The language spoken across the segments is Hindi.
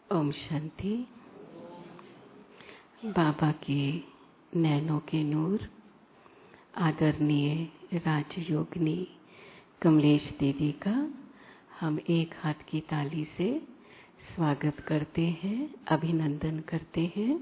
ओम शांति। बाबा के नैनों के नूर आदरणीय राजयोगिनी कमलेश दीदी का हम एक हाथ की ताली से स्वागत करते हैं, अभिनंदन करते हैं।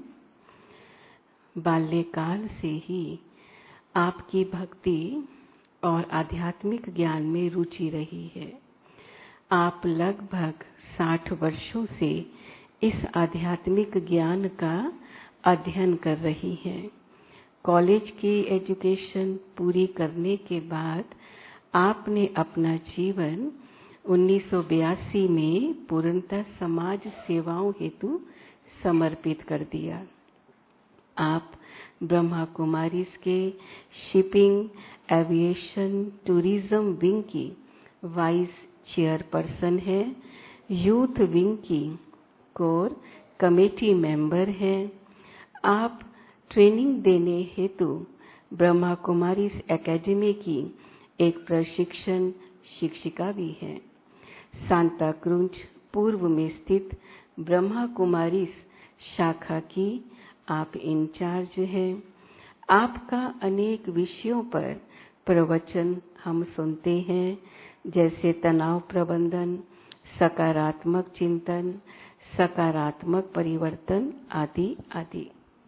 बाल्यकाल से ही आपकी भक्ति और आध्यात्मिक ज्ञान में रुचि रही है। आप लगभग 60 वर्षों से इस आध्यात्मिक ज्ञान का अध्ययन कर रही हैं। कॉलेज की एजुकेशन पूरी करने के बाद आपने अपना जीवन 1982 में पूर्णतः समाज सेवाओं हेतु समर्पित कर दिया। आप ब्रह्मा कुमारीज के शिपिंग, एविएशन, टूरिज्म विंग की वाइस चेयरपर्सन है, यूथ विंग की कोर कमेटी मेंबर हैं। आप ट्रेनिंग देने हेतु ब्रह्मा कुमारीज एकेडमी की एक प्रशिक्षण शिक्षिका भी हैं। सांता क्रूज पूर्व में स्थित ब्रह्मा कुमारीज शाखा की आप इंचार्ज हैं। आपका अनेक विषयों पर प्रवचन हम सुनते हैं, जैसे तनाव प्रबंधन, सकारात्मक चिंतन, सकारात्मक परिवर्तन आदि आदि।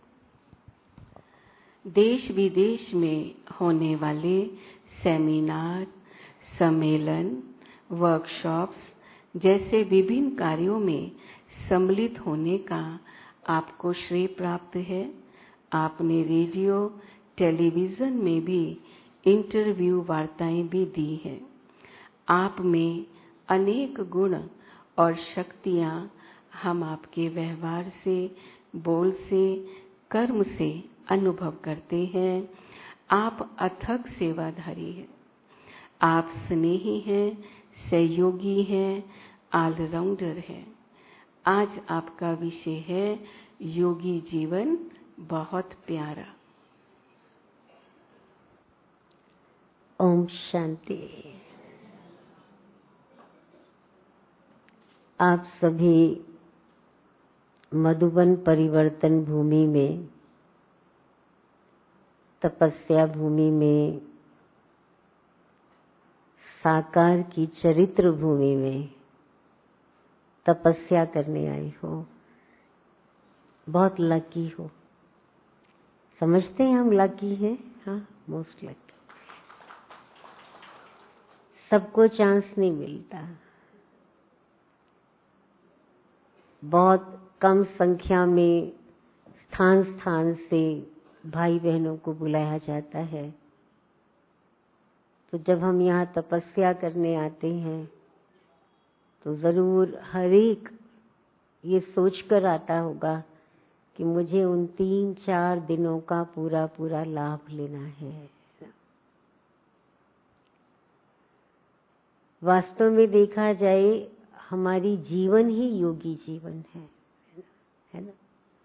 देश विदेश में होने वाले सेमिनार, सम्मेलन, वर्कशॉप्स जैसे विभिन्न कार्यों में सम्मिलित होने का आपको श्रेय प्राप्त है। आपने रेडियो, टेलीविजन में भी इंटरव्यू वार्ताएं भी दी हैं। आप में अनेक गुण और शक्तियां हम आपके व्यवहार से, बोल से, कर्म से अनुभव करते हैं। आप अथक सेवाधारी हैं। आप स्नेही हैं, सहयोगी हैं, ऑलराउंडर हैं। आज आपका विषय है योगी जीवन बहुत प्यारा। ओम शांति। आप सभी मधुबन परिवर्तन भूमि में, तपस्या भूमि में, साकार की चरित्र भूमि में तपस्या करने आए हो। बहुत लकी हो। समझते हैं हम लकी हैं? हाँ, मोस्ट लकी। सबको चांस नहीं मिलता। बहुत कम संख्या में स्थान स्थान से भाई बहनों को बुलाया जाता है। तो जब हम यहाँ तपस्या करने आते हैं तो जरूर हर एक ये सोचकर आता होगा कि मुझे उन 3-4 दिनों का पूरा पूरा लाभ लेना है। वास्तव में देखा जाए हमारी जीवन ही योगी जीवन है ना।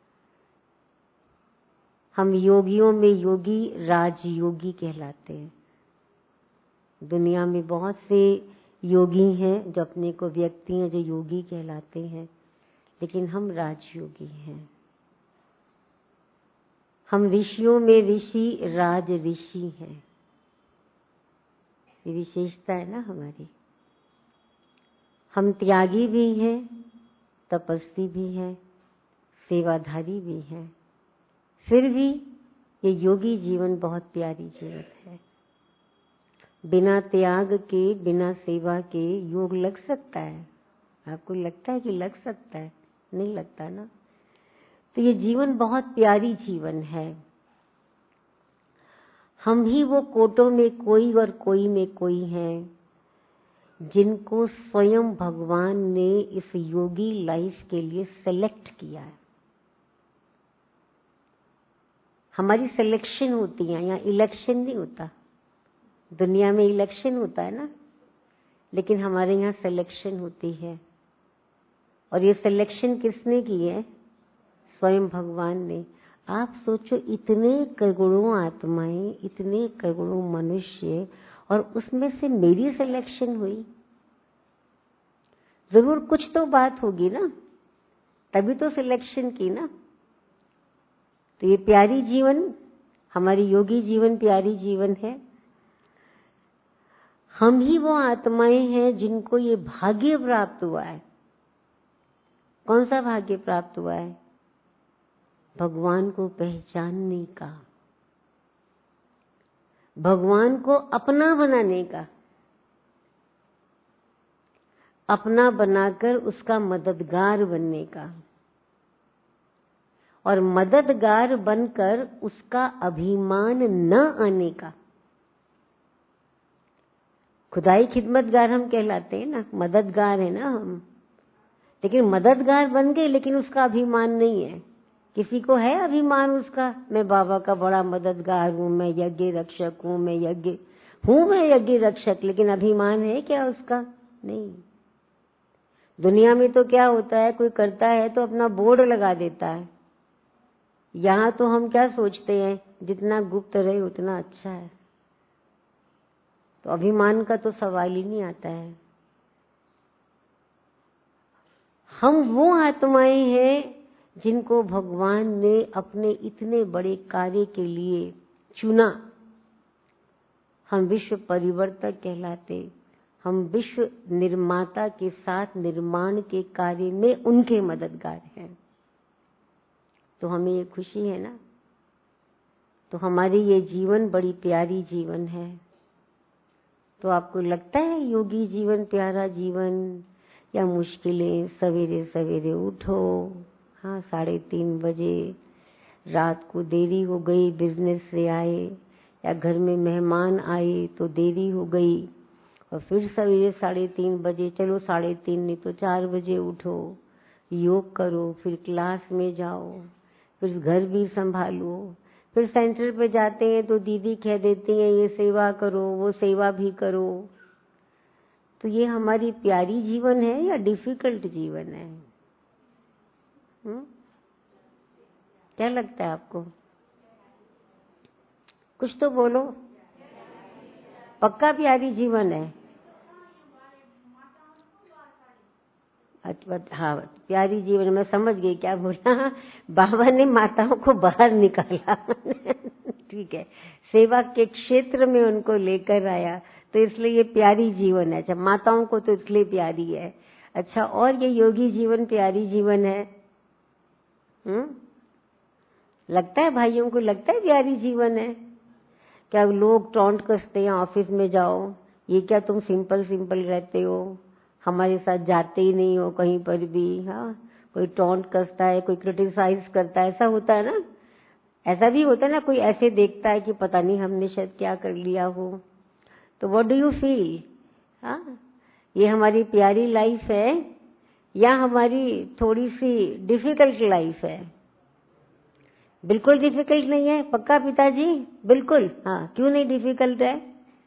हम योगियों में योगी राजयोगी कहलाते हैं। दुनिया में बहुत से योगी हैं जो अपने को व्यक्ति हैं जो योगी कहलाते हैं, लेकिन हम राजयोगी हैं। हम ऋषियों में ऋषि, राज ऋषि हैं। ये विशेषता है ना हमारी। हम त्यागी भी हैं, तपस्वी भी हैं, सेवाधारी भी हैं। फिर भी ये योगी जीवन बहुत प्यारी जीवन है। बिना त्याग के, बिना सेवा के योग लग सकता है? आपको लगता है कि लग सकता है? नहीं लगता ना। तो ये जीवन बहुत प्यारी जीवन है। हम ही वो कोटों में कोई और कोई में कोई हैं जिनको स्वयं भगवान ने इस योगी लाइफ के लिए सेलेक्ट किया है। हमारी सिलेक्शन होती है, यहाँ इलेक्शन नहीं होता। दुनिया में इलेक्शन होता है ना, लेकिन हमारे यहाँ सिलेक्शन होती है। और ये सिलेक्शन किसने की है? स्वयं भगवान ने। आप सोचो, इतने करोड़ों आत्माएं, इतने करोड़ों मनुष्य, और उसमें से मेरी सिलेक्शन हुई। जरूर कुछ तो बात होगी ना तभी तो सिलेक्शन की ना। तो ये प्यारी जीवन, हमारी योगी जीवन प्यारी जीवन है। हम ही वो आत्माएं हैं जिनको ये भाग्य प्राप्त हुआ है। कौन सा भाग्य प्राप्त हुआ है? भगवान को पहचानने का, भगवान को अपना बनाने का, अपना बनाकर उसका मददगार बनने का, और मददगार बनकर उसका अभिमान न आने का। खुदाई खिदमतगार हम कहलाते हैं ना, मददगार है ना हम। लेकिन मददगार बन गए, लेकिन उसका अभिमान नहीं है। किसी को है अभिमान उसका, मैं बाबा का बड़ा मददगार हूं, मैं यज्ञ रक्षक हूं, मैं यज्ञ रक्षक, लेकिन अभिमान है क्या उसका? नहीं। दुनिया में तो क्या होता है, कोई करता है तो अपना बोर्ड लगा देता है। यहां तो हम क्या सोचते हैं, जितना गुप्त रहे उतना अच्छा है। तो अभिमान का तो सवाल ही नहीं आता है। हम वो आत्माएं हैं जिनको भगवान ने अपने इतने बड़े कार्य के लिए चुना। हम विश्व परिवर्तक कहलाते, हम विश्व निर्माता के साथ निर्माण के कार्य में उनके मददगार हैं। तो हमें ये खुशी है ना। तो हमारी ये जीवन बड़ी प्यारी जीवन है। तो आपको लगता है योगी जीवन प्यारा जीवन या मुश्किलें? सवेरे सवेरे उठो, हाँ 3:30 बजे, रात को देरी हो गई, बिजनेस से आए या घर में मेहमान आए तो देरी हो गई, और फिर सवेरे 3:30 बजे, चलो 3:30 नहीं तो 4 बजे उठो, योग करो, फिर क्लास में जाओ, फिर घर भी संभालो, फिर सेंटर पे जाते हैं तो दीदी कह देती हैं ये सेवा करो, वो सेवा भी करो। तो ये हमारी प्यारी जीवन है या डिफिकल्ट जीवन है? क्या लगता है आपको? कुछ तो बोलो। पक्का प्यारी जीवन है? हाँ प्यारी जीवन, मैं समझ गई क्या बोला। बाबा ने माताओं को बाहर निकाला ठीक है, सेवा के क्षेत्र में उनको लेकर आया, तो इसलिए ये प्यारी जीवन है। अच्छा, माताओं को तो इसलिए प्यारी है। अच्छा, और ये योगी जीवन प्यारी जीवन है? लगता है भाइयों को, लगता है प्यारी जीवन है? क्या लोग टॉन्ट कसते हैं ऑफिस में जाओ, ये क्या तुम सिंपल रहते हो, हमारे साथ जाते ही नहीं हो कहीं पर भी। हाँ, कोई टॉन्ट कसता है, कोई क्रिटिसाइज करता है, ऐसा होता है ना। ऐसा भी होता है ना, कोई ऐसे देखता है कि पता नहीं हमने शायद क्या कर लिया हो। तो व्हाट डू यू फील? हाँ, ये हमारी प्यारी लाइफ है या हमारी थोड़ी सी डिफिकल्ट लाइफ है? बिल्कुल डिफिकल्ट नहीं है, पक्का पिताजी? बिल्कुल। हाँ, क्यों नहीं डिफिकल्ट है?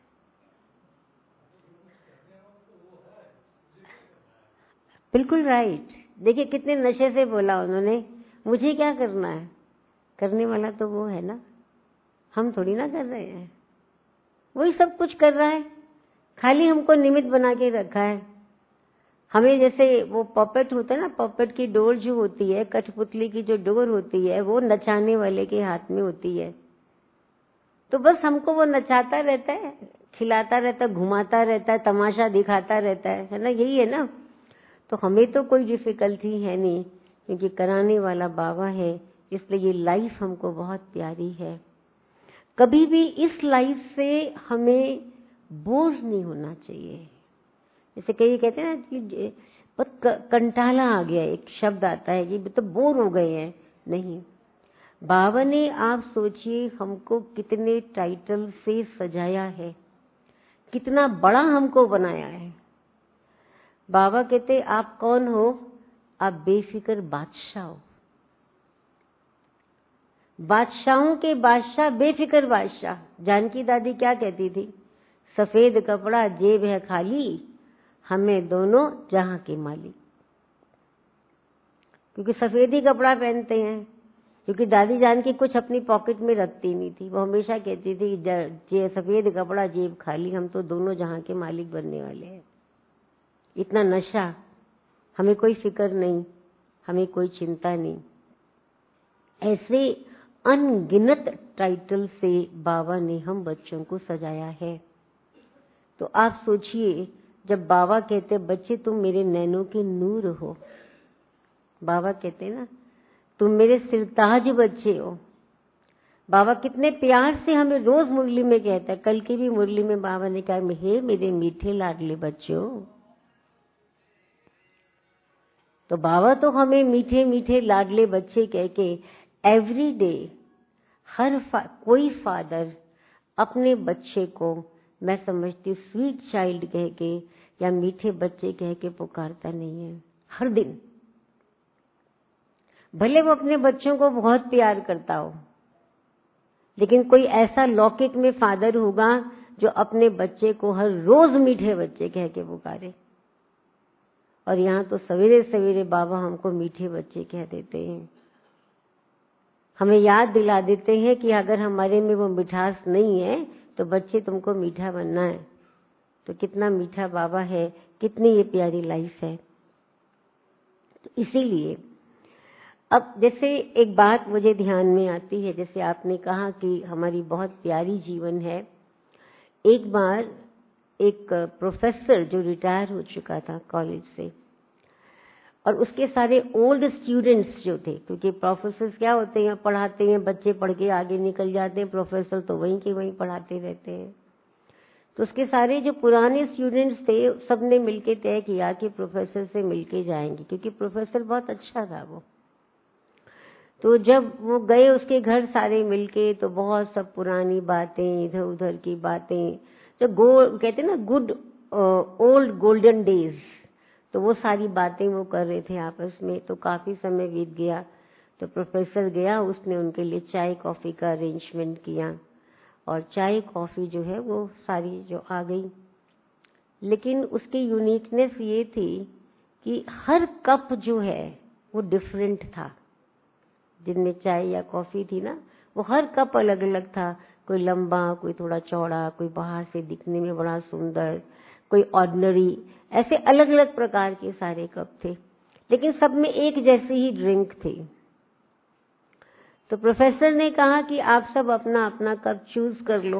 बिल्कुल राइट। देखिए कितने नशे से बोला उन्होंने, मुझे क्या करना है, करने वाला तो वो है ना, हम थोड़ी ना कर रहे हैं। वही सब कुछ कर रहा है, खाली हमको निमित्त बना के रखा है। हमें जैसे वो पपेट होता है ना, पपेट की डोर जो होती है, कठपुतली की जो डोर होती है, वो नचाने वाले के हाथ में होती है। तो बस हमको वो नचाता रहता है, खिलाता रहता है, घुमाता रहता है, तमाशा दिखाता रहता है ना, यही है ना। तो हमें तो कोई डिफिकल्टी है नहीं, क्योंकि कराने वाला बाबा है, इसलिए ये लाइफ हमको बहुत प्यारी है। कभी भी इस लाइफ से हमें बोझ नहीं होना चाहिए। जैसे कई कहते हैं ना कि बहुत कंटाला आ गया, एक शब्द आता है कि तो बोर हो गए हैं। नहीं, बाबा ने, आप सोचिए, हमको कितने टाइटल से सजाया है, कितना बड़ा हमको बनाया है। बाबा कहते आप कौन हो? आप बेफिक्र बादशाह हो, बादशाहों के बादशाह, बेफिक्र बादशाह। जानकी दादी क्या कहती थी? सफेद कपड़ा जेब है खाली, हमें दोनों जहां के मालिक। क्योंकि सफेद ही कपड़ा पहनते हैं, क्योंकि दादी जानकी कुछ अपनी पॉकेट में रखती नहीं थी। वो हमेशा कहती थी सफेद कपड़ा जेब खाली, हम तो दोनों जहां के मालिक बनने वाले हैं। इतना नशा, हमें कोई फिक्र नहीं, हमें कोई चिंता नहीं। ऐसे अनगिनत टाइटल से बाबा ने हम बच्चों को सजाया है। तो आप सोचिए, जब बाबा कहते बच्चे तुम मेरे नैनों के नूर हो, बाबा कहते ना तुम मेरे सिरताज बच्चे हो। बाबा कितने प्यार से हमें रोज मुरली में कहता है। कल की भी मुरली में बाबा ने कहा, हे मेरे मीठे लाडले बच्चों। तो बाबा तो हमें मीठे मीठे लाडले बच्चे कह के एवरी डे कोई फादर अपने बच्चे को, मैं समझती हूँ, स्वीट चाइल्ड कह के या मीठे बच्चे कह के पुकारता नहीं है। हर दिन, भले वो अपने बच्चों को बहुत प्यार करता हो, लेकिन कोई ऐसा लौकिक में फादर होगा जो अपने बच्चे को हर रोज मीठे बच्चे कह के पुकारे। और यहाँ तो सवेरे सवेरे बाबा हमको मीठे बच्चे कह देते हैं, हमें याद दिला देते हैं कि अगर हमारे में वो मिठास नहीं है तो बच्चे तुमको मीठा बनना है। तो कितना मीठा बाबा है, कितनी ये प्यारी लाइफ है। तो इसीलिए अब जैसे एक बात मुझे ध्यान में आती है, जैसे आपने कहा कि हमारी बहुत प्यारी जीवन है। एक बार एक प्रोफेसर जो रिटायर हो चुका था कॉलेज से, और उसके सारे ओल्ड स्टूडेंट्स जो थे, क्योंकि प्रोफेसर क्या होते हैं, पढ़ाते हैं, बच्चे पढ़ के आगे निकल जाते हैं, प्रोफेसर तो वहीं के वहीं पढ़ाते रहते हैं। तो उसके सारे जो पुराने स्टूडेंट्स थे, सबने मिलके तय किया कि प्रोफेसर से मिलके जाएंगे, क्योंकि प्रोफेसर बहुत अच्छा था वो। तो जब वो गए उसके घर सारे मिलके, तो बहुत सब पुरानी बातें, इधर उधर की बातें, जो कहते हैं ना गुड ओल्ड गोल्डन डेज, तो वो सारी बातें वो कर रहे थे आपस में। तो काफी समय बीत गया, तो प्रोफेसर गया, उसने उनके लिए चाय कॉफी का अरेंजमेंट किया, और चाय कॉफी जो है वो सारी जो आ गई। लेकिन उसकी यूनिकनेस ये थी कि हर कप जो है वो डिफरेंट था। जिनमें चाय या कॉफी थी ना, वो हर कप अलग अलग था। कोई लंबा, कोई थोड़ा चौड़ा, कोई बाहर से दिखने में बड़ा सुंदर, कोई ऑर्डिनरी, ऐसे अलग अलग प्रकार के सारे कप थे, लेकिन सब में एक जैसी ही ड्रिंक थी। तो प्रोफेसर ने कहा कि आप सब अपना अपना कप चूज कर लो,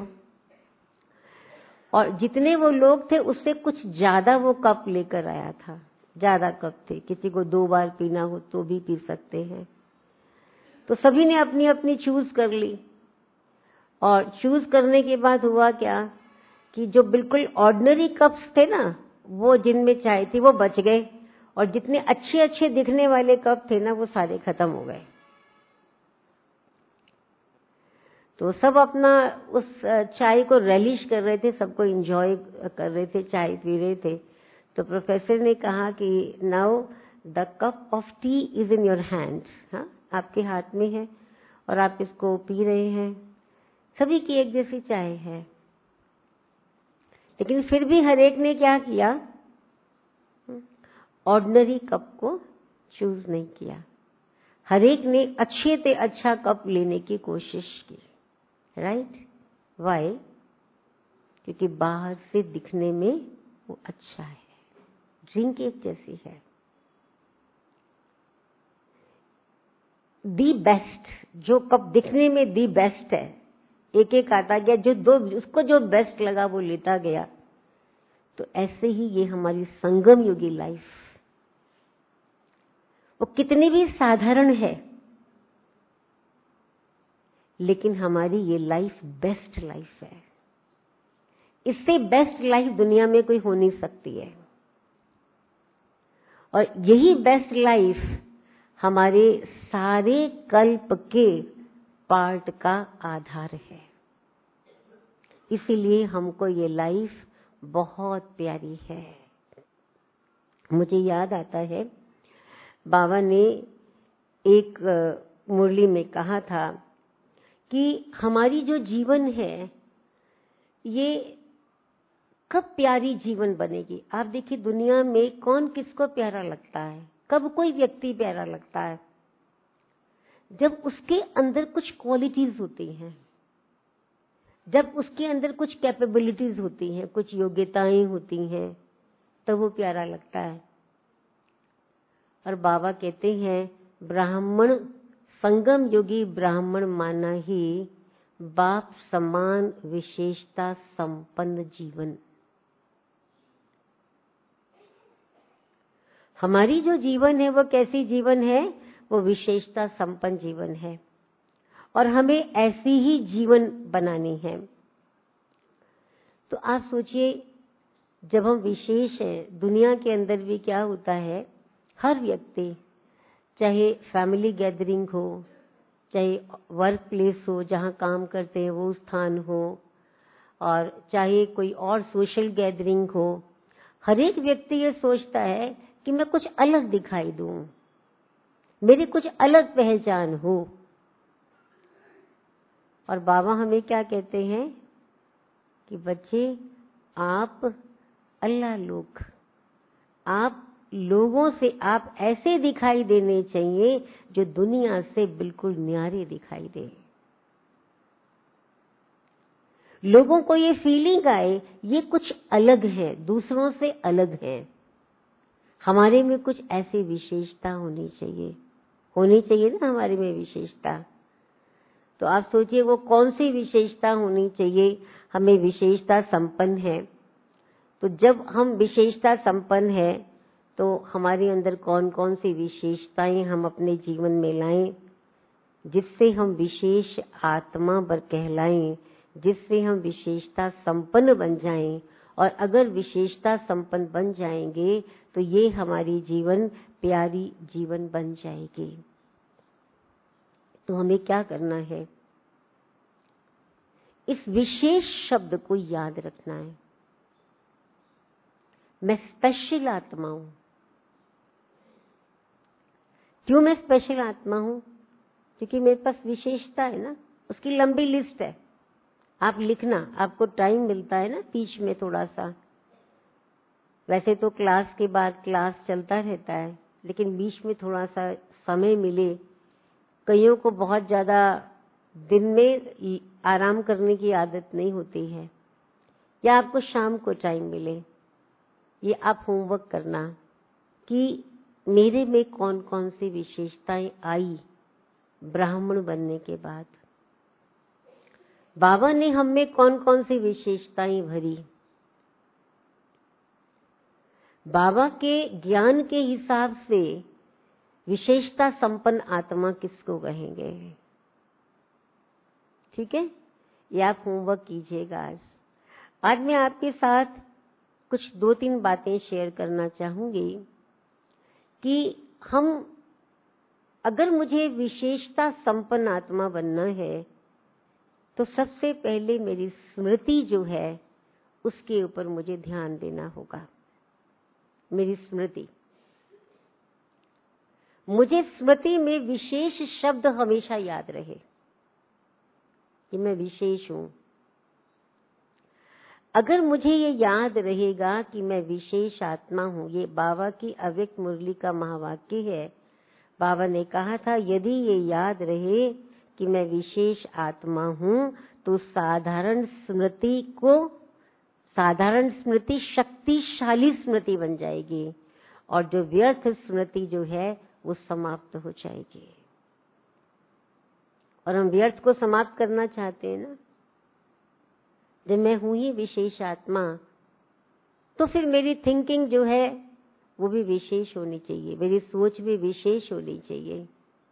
और जितने वो लोग थे उससे कुछ ज्यादा वो कप लेकर आया था। ज्यादा कप थे, किसी को 2 बार पीना हो तो भी पी सकते हैं। तो सभी ने अपनी अपनी चूज कर ली, और चूज करने के बाद हुआ क्या कि जो बिल्कुल ऑर्डिनरी कप्स थे ना, वो जिनमें चाय थी वो बच गए, और जितने अच्छे अच्छे दिखने वाले कप थे ना, वो सारे खत्म हो गए। तो सब अपना उस चाय को रेलिश कर रहे थे, सबको एंजॉय कर रहे थे, चाय पी रहे थे। तो प्रोफेसर ने कहा कि now the cup of tea is in your hand, हाँ, आपके हाथ में है और आप इसको पी रहे हैं। सभी की एक जैसी चाय है, लेकिन फिर भी हर एक ने क्या किया, ऑर्डिनरी कप को चूज नहीं किया। हर एक ने अच्छे से अच्छा कप लेने की कोशिश की। राइट? वाई? क्योंकि बाहर से दिखने में वो अच्छा है, ड्रिंक एक जैसी है। दी बेस्ट, जो कप दिखने में दी बेस्ट है, एक एक आता गया, उसको जो बेस्ट लगा वो लेता गया। तो ऐसे ही ये हमारी संगम युगी लाइफ, वो कितनी भी साधारण है, लेकिन हमारी ये लाइफ बेस्ट लाइफ है। इससे बेस्ट लाइफ दुनिया में कोई हो नहीं सकती है। और यही बेस्ट लाइफ हमारे सारे कल्प के पार्ट का आधार है। इसीलिए हमको ये लाइफ बहुत प्यारी है। मुझे याद आता है, बाबा ने एक मुरली में कहा था कि हमारी जो जीवन है ये कब प्यारी जीवन बनेगी। आप देखिए, दुनिया में कौन किसको प्यारा लगता है, कब कोई व्यक्ति प्यारा लगता है, जब उसके अंदर कुछ क्वालिटीज होती हैं, जब उसके अंदर कुछ कैपेबिलिटीज होती हैं, कुछ योग्यताएं होती हैं, तब वो प्यारा लगता है। और बाबा कहते हैं ब्राह्मण संगम योगी ब्राह्मण माना ही बाप समान विशेषता संपन्न जीवन। हमारी जो जीवन है वो कैसी जीवन है? वो विशेषता संपन्न जीवन है और हमें ऐसी ही जीवन बनानी है। तो आप सोचिए, जब हम विशेष हैं, दुनिया के अंदर भी क्या होता है, हर व्यक्ति, चाहे फैमिली गैदरिंग हो, चाहे वर्क प्लेस हो जहाँ काम करते हैं वो स्थान हो, और चाहे कोई और सोशल गैदरिंग हो, हर एक व्यक्ति ये सोचता है कि मैं कुछ अलग दिखाई दूं, मेरी कुछ अलग पहचान हो। और बाबा हमें क्या कहते हैं कि बच्चे, आप अल्लाह लोग, आप लोगों से आप ऐसे दिखाई देने चाहिए जो दुनिया से बिल्कुल न्यारे दिखाई दे। लोगों को ये फीलिंग आए ये कुछ अलग है, दूसरों से अलग है, हमारे में कुछ ऐसी विशेषता होनी चाहिए ना हमारे में विशेषता। तो आप सोचिए वो कौन सी विशेषता होनी चाहिए? हमें विशेषता संपन्न है। तो जब हम विशेषता संपन्न है तो हमारे अंदर कौन कौन सी विशेषताएं हम अपने जीवन में लाएं जिससे हम विशेष आत्मा पर कहलाएं, जिससे हम विशेषता संपन्न बन जाएं। और अगर विशेषता संपन्न बन जाएंगे तो ये हमारी जीवन प्यारी जीवन बन जाएगी। तो हमें क्या करना है? इस विशेष शब्द को याद रखना है। मैं स्पेशल आत्मा हूं। क्यों मैं स्पेशल आत्मा हूं? क्योंकि मेरे पास विशेषता है ना, उसकी लंबी लिस्ट है। आप लिखना, आपको टाइम मिलता है ना बीच में थोड़ा सा, वैसे तो क्लास के बाद क्लास चलता रहता है, लेकिन बीच में थोड़ा सा समय मिले। कईयों को बहुत ज्यादा दिन में आराम करने की आदत नहीं होती है, या आपको शाम को टाइम मिले, ये आप होमवर्क करना कि मेरे में कौन कौन सी विशेषताएं आई ब्राह्मण बनने के बाद, बाबा ने हम में कौन कौन सी विशेषताएं भरी। बाबा के ज्ञान के हिसाब से विशेषता संपन्न आत्मा किसको कहेंगे? ठीक है, ये आप होमवर्क कीजिएगा। आज मैं आपके साथ कुछ 2-3 बातें शेयर करना चाहूंगी कि हम, अगर मुझे विशेषता संपन्न आत्मा बनना है तो सबसे पहले मेरी स्मृति जो है उसके ऊपर मुझे ध्यान देना होगा। मेरी स्मृति, मुझे स्मृति में विशेष शब्द हमेशा याद रहे कि मैं विशेष हूं। अगर मुझे ये याद रहेगा कि मैं विशेष आत्मा हूं, ये बाबा की अव्यक्त मुरली का महावाक्य है। बाबा ने कहा था यदि ये याद रहे कि मैं विशेष आत्मा हूं तो साधारण स्मृति शक्तिशाली स्मृति बन जाएगी और जो व्यर्थ स्मृति जो है वो समाप्त हो जाएगी। और हम व्यर्थ को समाप्त करना चाहते हैं ना। जब मैं हूं ही विशेष आत्मा तो फिर मेरी थिंकिंग जो है वो भी विशेष होनी चाहिए, मेरी सोच भी विशेष होनी चाहिए।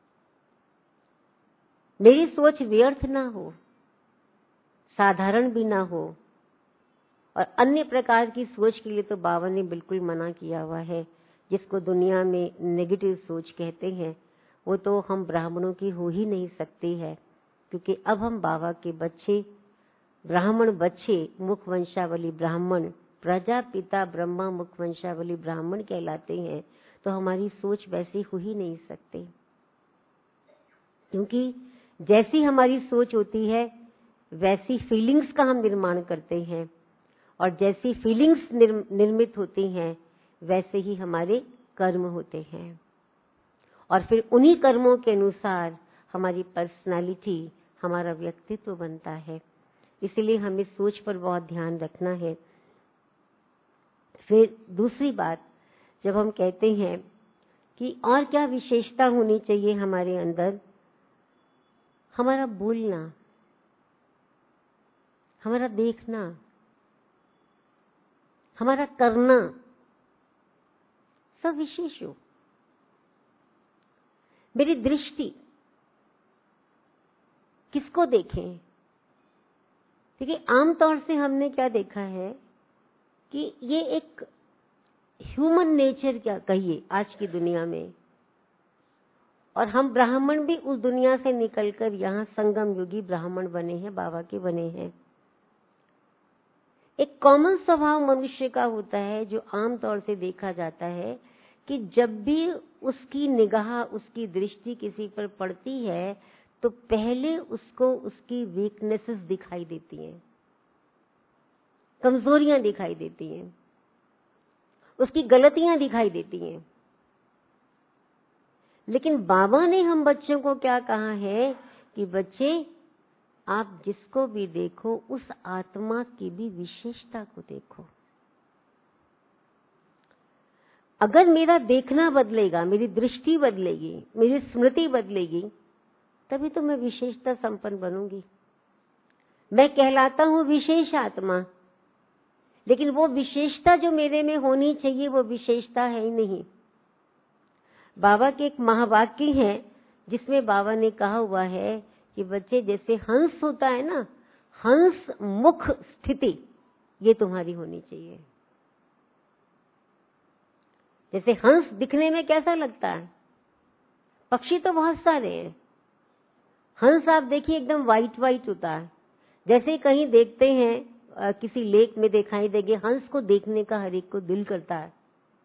मेरी सोच व्यर्थ ना हो, साधारण भी ना हो। और अन्य प्रकार की सोच के लिए तो बाबा ने बिल्कुल मना किया हुआ है, जिसको दुनिया में नेगेटिव सोच कहते हैं। वो तो हम ब्राह्मणों की हो ही नहीं सकती है, क्योंकि अब हम बाबा के बच्चे, ब्राह्मण बच्चे, मुख वंशावली ब्राह्मण, प्रजापिता ब्रह्मा मुख वंशावली ब्राह्मण कहलाते हैं। तो हमारी सोच वैसी हो ही नहीं सकती, क्योंकि जैसी हमारी सोच होती है वैसी फीलिंग्स का हम निर्माण करते हैं, और जैसी फीलिंग्स निर्मित होती हैं वैसे ही हमारे कर्म होते हैं, और फिर उन्हीं कर्मों के अनुसार हमारी पर्सनालिटी, हमारा व्यक्तित्व बनता है। इसलिए हमें सोच पर बहुत ध्यान रखना है। फिर दूसरी बात, जब हम कहते हैं कि और क्या विशेषता होनी चाहिए हमारे अंदर। हमारा बोलना, हमारा देखना, हमारा करना सब विशेष हो। मेरी दृष्टि, किसको देखें? देखिए, आमतौर से हमने क्या देखा है कि ये एक ह्यूमन नेचर क्या कहिए आज की दुनिया में, और हम ब्राह्मण भी उस दुनिया से निकलकर यहाँ संगम युगी ब्राह्मण बने हैं, बाबा के बने हैं। एक कॉमन स्वभाव मनुष्य का होता है जो आमतौर से देखा जाता है कि जब भी उसकी निगाह, उसकी दृष्टि किसी पर पड़ती है तो पहले उसको उसकी वीकनेसेस दिखाई देती हैं, कमजोरियां दिखाई देती हैं, उसकी गलतियां दिखाई देती हैं। लेकिन बाबा ने हम बच्चों को क्या कहा है कि बच्चे, आप जिसको भी देखो उस आत्मा की भी विशेषता को देखो। अगर मेरा देखना बदलेगा, मेरी दृष्टि बदलेगी, मेरी स्मृति बदलेगी, तभी तो मैं विशेषता संपन्न बनूंगी। मैं कहलाता हूं विशेष आत्मा, लेकिन वो विशेषता जो मेरे में होनी चाहिए वो विशेषता है ही नहीं। बाबा के एक महावाक्य है जिसमें बाबा ने कहा हुआ है कि बच्चे, जैसे हंस होता है ना, हंस मुख स्थिति ये तुम्हारी होनी चाहिए। जैसे हंस दिखने में कैसा लगता है? पक्षी तो बहुत सारे हैं, हंस आप देखिए एकदम वाइट वाइट होता है। जैसे कहीं देखते हैं किसी लेक में दिखाई देंगे, हंस को देखने का हर एक को दिल करता है।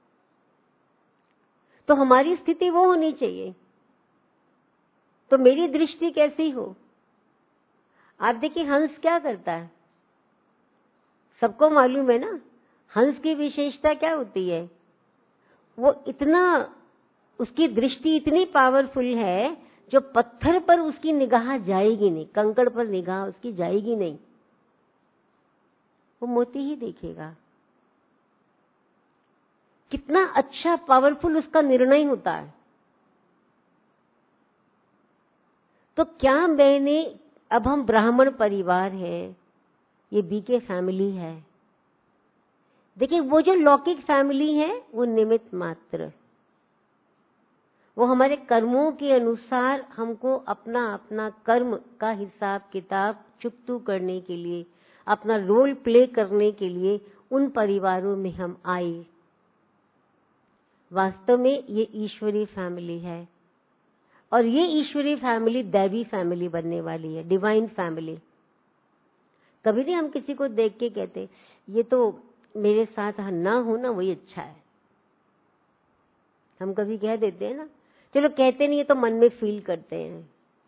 तो हमारी स्थिति वो होनी चाहिए। तो मेरी दृष्टि कैसी हो? आप देखिए हंस क्या करता है, सबको मालूम है ना। हंस की विशेषता क्या होती है? वो इतना, उसकी दृष्टि इतनी पावरफुल है जो पत्थर पर उसकी निगाह जाएगी नहीं, कंकड़ पर निगाह उसकी जाएगी नहीं, वो मोती ही देखेगा। कितना अच्छा पावरफुल उसका निर्णय होता है। तो क्या मैंने, अब हम ब्राह्मण परिवार हैं, ये बीके फैमिली है। देखिए, वो जो लौकिक फैमिली है वो निमित्त मात्र, वो हमारे कर्मों के अनुसार हमको अपना अपना कर्म का हिसाब किताब चुकतू करने के लिए, अपना रोल प्ले करने के लिए उन परिवारों में हम आए। वास्तव में ये ईश्वरीय फैमिली है, और ये ईश्वरीय फैमिली दैवी फैमिली बनने वाली है, डिवाइन फैमिली। कभी नहीं हम किसी को देख के कहते ये तो मेरे साथ ना हो ना वही अच्छा है। हम कभी कह देते हैं ना, चलो कहते नहीं है तो मन में फील करते हैं,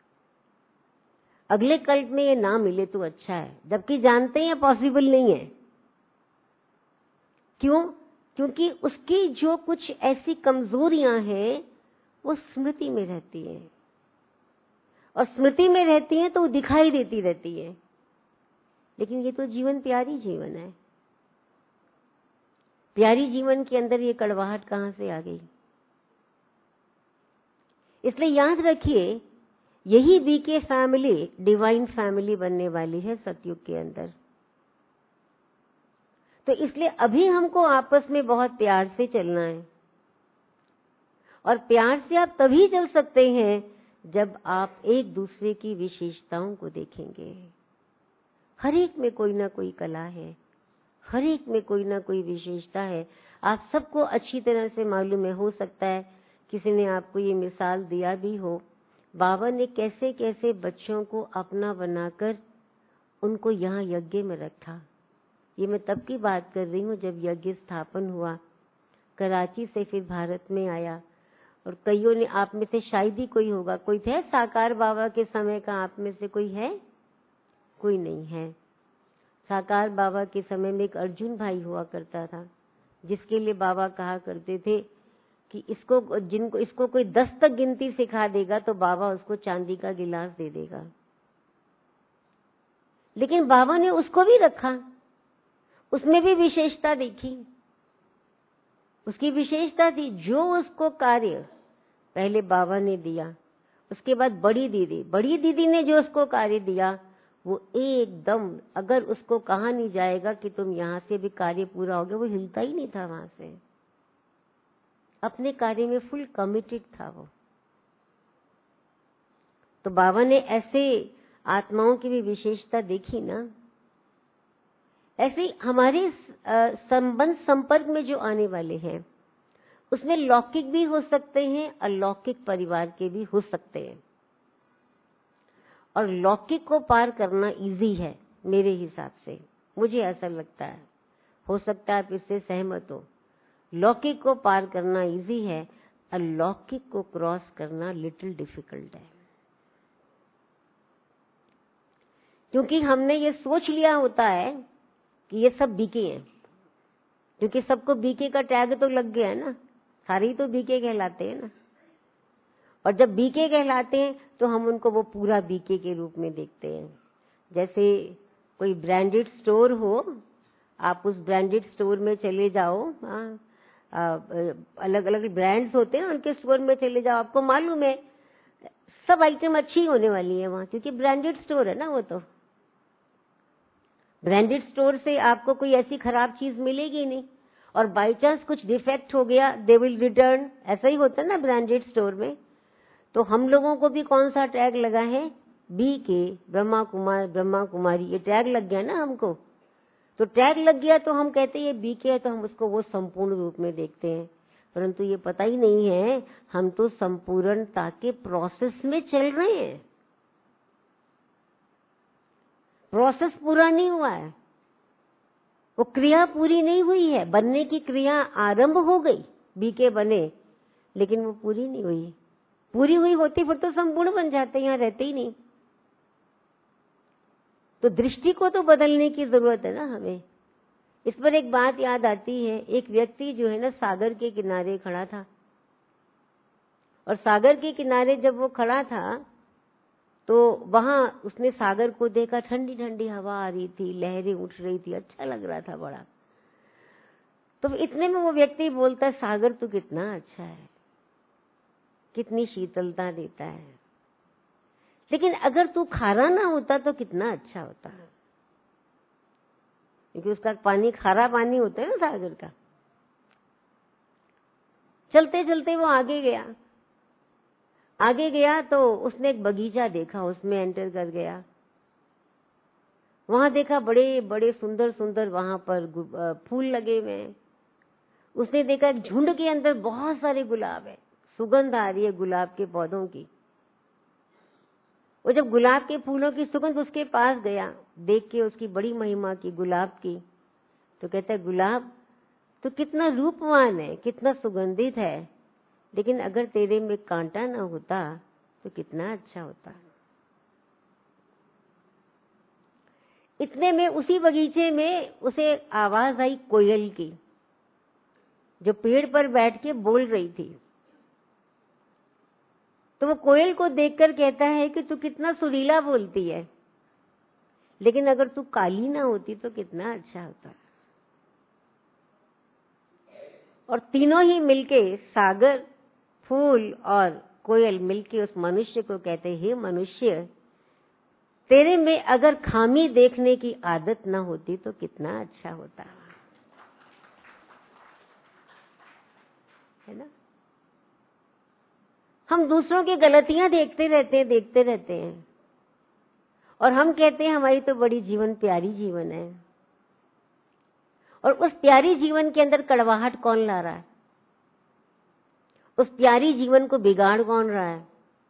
अगले कल्प में ये ना मिले तो अच्छा है, जबकि जानते हैं पॉसिबल नहीं है। क्यों? क्योंकि उसकी जो कुछ ऐसी कमजोरियां हैं वो स्मृति में रहती है, और स्मृति में रहती है तो वो दिखाई देती रहती है। लेकिन ये तो जीवन प्यारी जीवन है, प्यारी जीवन के अंदर ये कड़वाहट कहां से आ गई? इसलिए याद रखिए, यही बीके फैमिली डिवाइन फैमिली बनने वाली है सतयुग के अंदर। तो इसलिए अभी हमको आपस में बहुत प्यार से चलना है, और प्यार से आप तभी चल सकते हैं जब आप एक दूसरे की विशेषताओं को देखेंगे। हर एक में कोई ना कोई कला है, हर एक में कोई ना कोई विशेषता है। आप सबको अच्छी तरह से मालूम है, हो सकता है किसी ने आपको ये मिसाल दिया भी हो, बाबा ने कैसे कैसे बच्चों को अपना बनाकर उनको यहाँ यज्ञ में रखा। ये मैं तब की बात कर रही हूँ जब यज्ञ स्थापन हुआ, कराची से फिर भारत में आया। और कईयों ने, आप में से शायद ही कोई होगा, कोई थे साकार बाबा के समय का आप में से कोई है? कोई नहीं है। साकार बाबा के समय में एक अर्जुन भाई हुआ करता था, जिसके लिए बाबा कहा करते थे कि इसको कोई 10 तक गिनती सिखा देगा तो बाबा उसको चांदी का गिलास दे देगा। लेकिन बाबा ने उसको भी रखा, उसमें भी विशेषता देखी। उसकी विशेषता थी, जो उसको कार्य पहले बाबा ने दिया, उसके बाद बड़ी दीदी ने जो उसको कार्य दिया, वो एकदम, अगर उसको कहा नहीं जाएगा कि तुम यहां से भी कार्य पूरा हो गया, वो हिलता ही नहीं था वहां से। अपने कार्य में फुल कमिटेड था वो। तो बाबा ने ऐसे आत्माओं की भी विशेषता देखी ना। ऐसे ही हमारे संबंध संपर्क में जो आने वाले हैं, उसमें लौकिक भी हो सकते हैं, अलौकिक परिवार के भी हो सकते हैं। और लौकिक को पार करना इजी है मेरे हिसाब से, मुझे ऐसा लगता है। हो सकता है आप इससे सहमत हो। लौकिक को पार करना इजी है, अलौकिक को क्रॉस करना लिटिल डिफिकल्ट है। क्योंकि हमने ये सोच लिया होता है कि ये सब बीके हैं, क्योंकि सबको बीके का टैग तो लग गया है ना, सारे ही तो बीके कहलाते हैं ना। और जब बीके कहलाते हैं तो हम उनको वो पूरा बीके के रूप में देखते हैं। जैसे कोई ब्रांडेड स्टोर हो, आप उस ब्रांडेड स्टोर में चले जाओ, अलग अलग ब्रांड्स होते हैं, उनके स्टोर में चले जाओ, आपको मालूम है सब आइटम अच्छी होने वाली है वहां, क्योंकि ब्रांडेड स्टोर है ना। वो तो ब्रांडेड स्टोर से आपको कोई ऐसी खराब चीज मिलेगी नहीं, और बाई चांस कुछ डिफेक्ट हो गया, दे विल रिटर्न, ऐसा ही होता है ना ब्रांडेड स्टोर में। तो हम लोगों को भी कौन सा टैग लगा है? बीके, ब्रह्मा कुमार, ब्रह्मा कुमारी, ये टैग लग गया ना हमको। तो टैग लग गया तो हम कहते हैं ये बीके है, तो हम उसको वो संपूर्ण रूप में देखते हैं। परंतु ये पता ही नहीं है हम तो संपूर्णता के प्रोसेस में चल रहे हैं। प्रोसेस पूरा नहीं हुआ है, वो क्रिया पूरी नहीं हुई है। बनने की क्रिया आरंभ हो गई, बीके बने, लेकिन वो पूरी नहीं हुई। पूरी हुई होती फिर तो संपूर्ण बन जाते, यहां रहते ही नहीं। तो दृष्टि को तो बदलने की जरूरत है ना हमें। इस पर एक बात याद आती है, एक व्यक्ति जो है ना सागर के किनारे खड़ा था, और सागर के किनारे जब वो खड़ा था तो वहां उसने सागर को देखा, ठंडी ठंडी हवा आ रही थी, लहरें उठ रही थी, अच्छा लग रहा था बड़ा। तो इतने में वो व्यक्ति बोलता है, सागर तो कितना अच्छा है, कितनी शीतलता देता है, लेकिन अगर तू खारा ना होता तो कितना अच्छा होता। क्योंकि उसका पानी खारा पानी होता है ना सागर का। चलते चलते वो आगे गया तो उसने एक बगीचा देखा, उसमें एंटर कर गया। वहां देखा बड़े बड़े सुंदर सुंदर वहां पर फूल लगे हुए हैं। उसने देखा एक झुंड के अंदर बहुत सारे गुलाब है, सुगंध आ रही है गुलाब के पौधों की। वो जब गुलाब के फूलों की सुगंध उसके पास गया, देख के उसकी बड़ी महिमा की गुलाब की, तो कहता है, गुलाब तो कितना रूपवान है, कितना सुगंधित है, लेकिन अगर तेरे में कांटा ना होता तो कितना अच्छा होता। इतने में उसी बगीचे में उसे आवाज आई कोयल की, जो पेड़ पर बैठ के बोल रही थी। तो वो कोयल को देखकर कहता है कि तू कितना सुरीला बोलती है, लेकिन अगर तू काली ना होती तो कितना अच्छा होता। और तीनों ही मिलके, सागर, फूल और कोयल मिलके उस मनुष्य को कहते, हे मनुष्य, तेरे में अगर खामी देखने की आदत ना होती तो कितना अच्छा होता, है ना। हम दूसरों की गलतियां देखते रहते हैं और हम कहते हैं हमारी तो बड़ी जीवन प्यारी जीवन है। और उस प्यारी जीवन के अंदर कड़वाहट कौन ला रहा है? उस प्यारी जीवन को बिगाड़ कौन रहा है?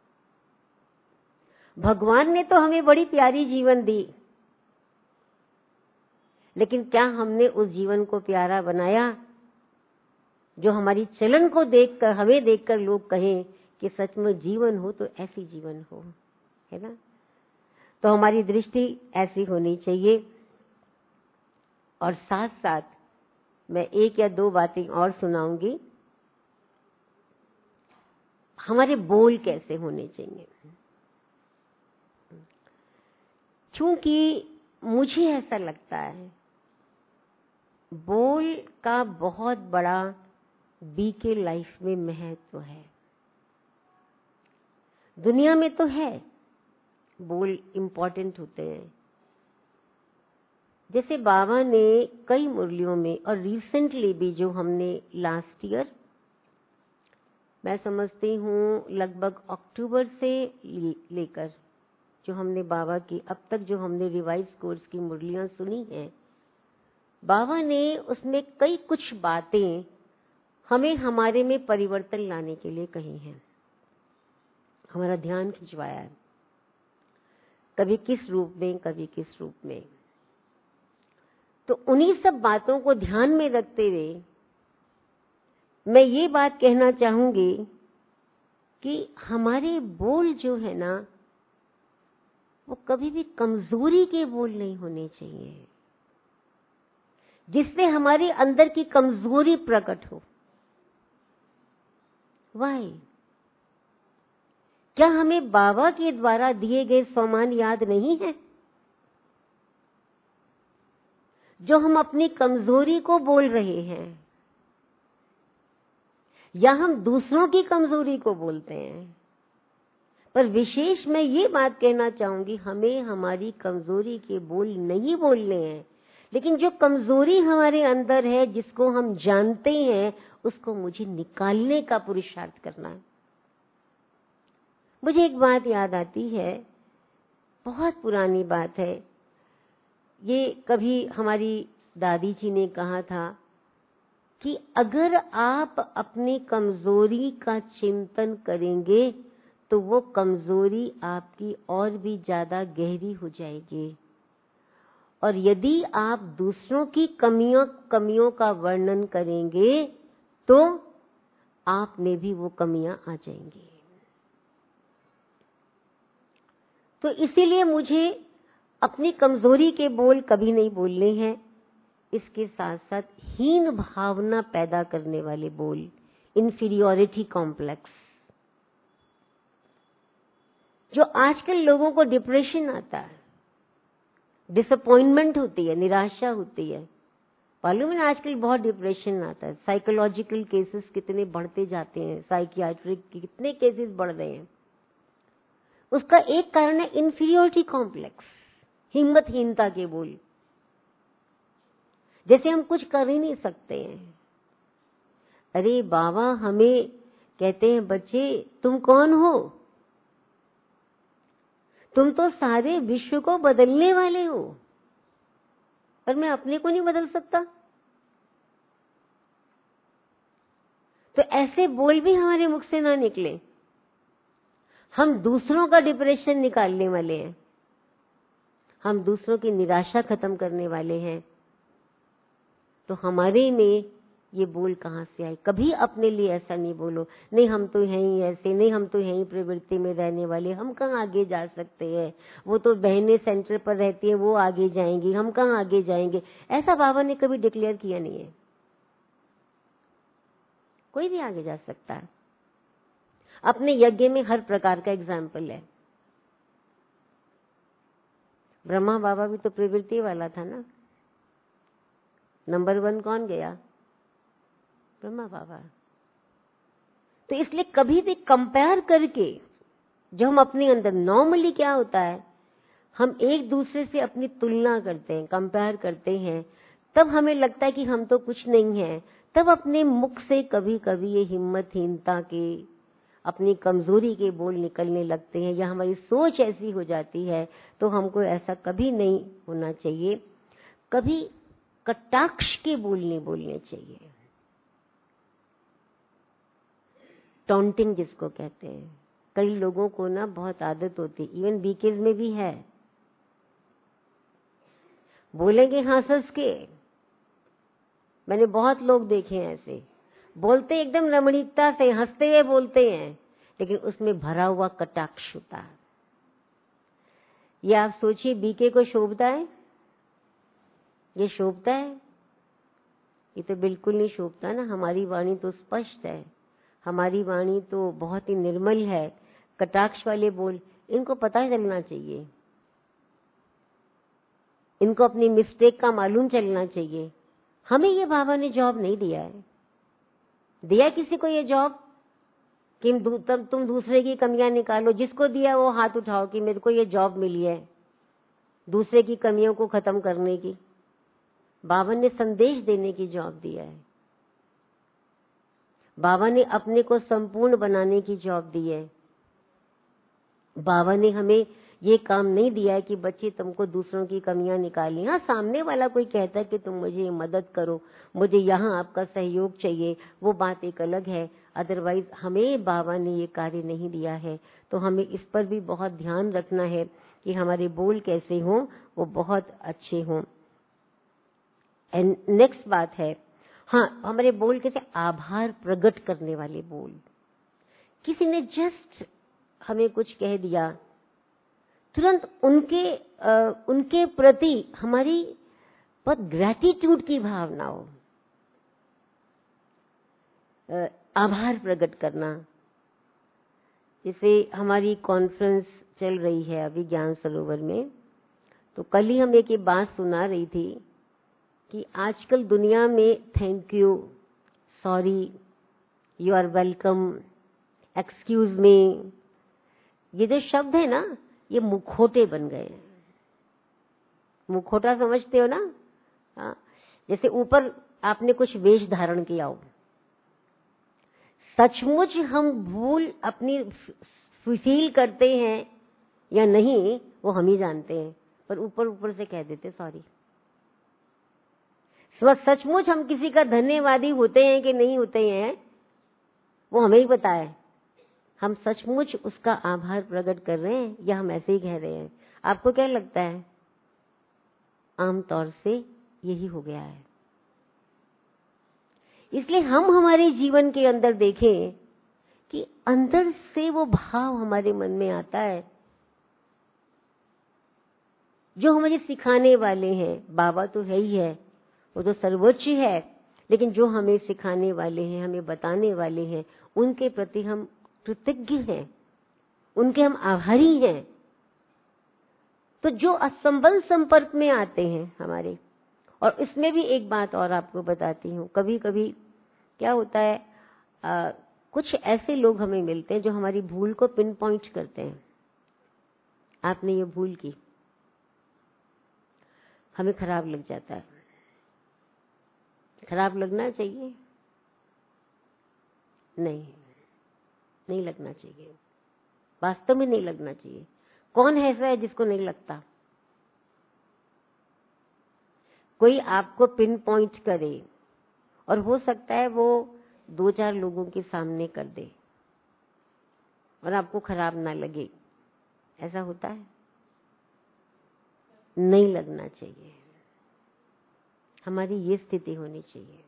भगवान ने तो हमें बड़ी प्यारी जीवन दी, लेकिन क्या हमने उस जीवन को प्यारा बनाया जो हमारी चलन को देखकर, हमें देखकर लोग कहें कि सच में जीवन हो तो ऐसी जीवन हो, है ना। तो हमारी दृष्टि ऐसी होनी चाहिए। और साथ साथ मैं एक या दो बातें और सुनाऊंगी। हमारे बोल कैसे होने चाहिए, क्योंकि मुझे ऐसा लगता है बोल का बहुत बड़ा बी के लाइफ में महत्व है। दुनिया में तो है, बोल इंपॉर्टेंट होते हैं। जैसे बाबा ने कई मुरलियों में और रिसेंटली भी जो हमने लास्ट ईयर, मैं समझती हूँ लगभग अक्टूबर से लेकर जो हमने बाबा की अब तक जो हमने रिवाइज कोर्स की मुरलियां सुनी हैं, बाबा ने उसमें कई कुछ बातें हमें हमारे में परिवर्तन लाने के लिए कही हैं, हमारा ध्यान खिंचवाया है, कभी किस रूप में कभी किस रूप में। तो उन्हीं सब बातों को ध्यान में रखते हुए मैं ये बात कहना चाहूंगी कि हमारे बोल जो है ना, वो कभी भी कमजोरी के बोल नहीं होने चाहिए, जिससे हमारे अंदर की कमजोरी प्रकट हो। वाई? क्या हमें बाबा के द्वारा दिए गए सम्मान याद नहीं है? जो हम अपनी कमजोरी को बोल रहे हैं, या हम दूसरों की कमजोरी को बोलते हैं। पर विशेष मैं ये बात कहना चाहूंगी, हमें हमारी कमजोरी के बोल नहीं बोलने हैं, लेकिन जो कमजोरी हमारे अंदर है, जिसको हम जानते हैं, उसको मुझे निकालने का पुरुषार्थ करना है। मुझे एक बात याद आती है, बहुत पुरानी बात है। ये कभी हमारी दादी जी ने कहा था कि अगर आप अपनी कमजोरी का चिंतन करेंगे तो वो कमजोरी आपकी और भी ज्यादा गहरी हो जाएगी, और यदि आप दूसरों की कमियों का वर्णन करेंगे तो आप में भी वो कमियां आ जाएंगी। तो इसीलिए मुझे अपनी कमजोरी के बोल कभी नहीं बोलने हैं। इसके साथ साथ हीन भावना पैदा करने वाले बोल, इंफीरियोरिटी कॉम्प्लेक्स, जो आजकल लोगों को डिप्रेशन आता है, डिसअपॉइंटमेंट होती है, निराशा होती है। मालूम है आजकल बहुत डिप्रेशन आता है, साइकोलॉजिकल केसेस कितने बढ़ते जाते हैं, साइकियाट्रिक के कितने केसेस बढ़ रहे हैं। उसका एक कारण है इंफीरियोरिटी कॉम्प्लेक्स, हिम्मतहीनता के बोल, जैसे हम कुछ कर ही नहीं सकते हैं। अरे बाबा हमें कहते हैं, बच्चे तुम कौन हो? तुम तो सारे विश्व को बदलने वाले हो, पर मैं अपने को नहीं बदल सकता। तो ऐसे बोल भी हमारे मुख से ना निकले। हम दूसरों का डिप्रेशन निकालने वाले हैं, हम दूसरों की निराशा खत्म करने वाले हैं। तो हमारे में ये बोल कहां से आए? कभी अपने लिए ऐसा नहीं बोलो, नहीं हम तो हैं ही ऐसे, नहीं हम तो हैं ही प्रवृत्ति में रहने वाले, हम कहाँ आगे जा सकते हैं, वो तो बहनें सेंटर पर रहती हैं, वो आगे जाएंगी, हम कहाँ आगे जाएंगे। ऐसा बाबा ने कभी डिक्लेयर किया नहीं है। कोई भी आगे जा सकता है। अपने यज्ञ में हर प्रकार का एग्जाम्पल है। ब्रह्मा बाबा भी तो प्रवृत्ति वाला था ना। नंबर 1 कौन गया? ब्रह्मा बाबा। तो इसलिए कभी भी कंपेयर करके, जो हम अपने अंदर नॉर्मली क्या होता है, हम एक दूसरे से अपनी तुलना करते हैं, कंपेयर करते हैं, तब हमें लगता है कि हम तो कुछ नहीं है। तब अपने मुख से कभी कभी ये हिम्मतहीनता के, अपनी कमजोरी के बोल निकलने लगते हैं, या हमारी सोच ऐसी हो जाती है। तो हमको ऐसा कभी नहीं होना चाहिए। कभी कटाक्ष के बोल नहीं बोलने चाहिए, टॉन्टिंग जिसको कहते हैं। कई लोगों को ना बहुत आदत होती, इवन बीकेज में भी है, बोलेंगे हंस हंस के। मैंने बहुत लोग देखे हैं ऐसे, बोलते एकदम रमणीकता से, हंसते हुए बोलते हैं, लेकिन उसमें भरा हुआ कटाक्ष होता है। ये आप सोचिए, बीके को शोभता है? ये शोभता है? ये तो बिल्कुल नहीं शोभता ना। हमारी वाणी तो स्पष्ट है, हमारी वाणी तो बहुत ही निर्मल है। कटाक्ष वाले बोल, इनको पता चलना चाहिए, इनको अपनी मिस्टेक का मालूम चलना चाहिए। हमें ये बाबा ने जॉब नहीं दिया है। दिया किसी को ये जॉब कि तुम दूसरे की कमियां निकालो? जिसको दिया वो हाथ उठाओ कि मेरे को ये जॉब मिली है दूसरे की कमियों को खत्म करने की। बाबा ने संदेश देने की जॉब दिया है। बाबा ने अपने को संपूर्ण बनाने की जॉब दी है। बाबा ने हमें ये काम नहीं दिया है कि बच्चे तुमको दूसरों की कमियां निकालनी। हाँ, सामने वाला कोई कहता है कि तुम मुझे मदद करो, मुझे यहाँ आपका सहयोग चाहिए, वो बात एक अलग है। अदरवाइज हमें बाबा ने ये कार्य नहीं दिया है, तो हमें इस पर भी बहुत ध्यान रखना है कि हमारे बोल कैसे हों, वो बहुत अच्छे हों। एंड नेक्स्ट बात है, हाँ, हमारे बोल कैसे आभार प्रकट करने वाले बोल। किसी ने जस्ट हमें कुछ कह दिया, तुरंत उनके प्रति हमारी बहुत ग्रैटिट्यूड की भावना हो, आभार प्रकट करना। जैसे हमारी कॉन्फ्रेंस चल रही है अभी ज्ञान सरोवर में, तो कल ही हम एक बात सुना रही थी कि आजकल दुनिया में thank you, sorry, you are welcome, excuse me, ये जो शब्द है ना, ये मुखौटे बन गए। मुखौटा समझते हो ना? हाँ, जैसे ऊपर आपने कुछ वेश धारण किया हो। सचमुच हम भूल अपनी फील करते हैं या नहीं वो हम ही जानते हैं, पर ऊपर ऊपर से कह देते सॉरी। सचमुच हम किसी का धन्यवादी होते हैं कि नहीं होते हैं वो हमें ही पता है। हम सचमुच उसका आभार प्रकट कर रहे हैं या हम ऐसे ही कह रहे हैं? आपको क्या लगता है? आमतौर से यही हो गया है। इसलिए हम हमारे जीवन के अंदर देखें कि अंदर से वो भाव हमारे मन में आता है जो हमें सिखाने वाले हैं। बाबा तो है ही है, वो तो सर्वोच्च है, लेकिन जो हमें सिखाने वाले हैं, हमें बताने वाले हैं, उनके प्रति हम कृतज्ञ हैं, उनके हम आभारी हैं। तो जो असंबल संपर्क में आते हैं हमारे, और इसमें भी एक बात और आपको बताती हूँ, कभी कभी क्या होता है, कुछ ऐसे लोग हमें मिलते हैं जो हमारी भूल को पिन पॉइंट करते हैं। आपने ये भूल की, हमें खराब लग जाता है। खराब लगना चाहिए? नहीं लगना चाहिए, वास्तव में नहीं लगना चाहिए। कौन है ऐसा है जिसको नहीं लगता? कोई आपको पिन पॉइंट करे और हो सकता है वो 2-4 लोगों के सामने कर दे और आपको खराब ना लगे। ऐसा होता है? नहीं लगना चाहिए। हमारी ये स्थिति होनी चाहिए।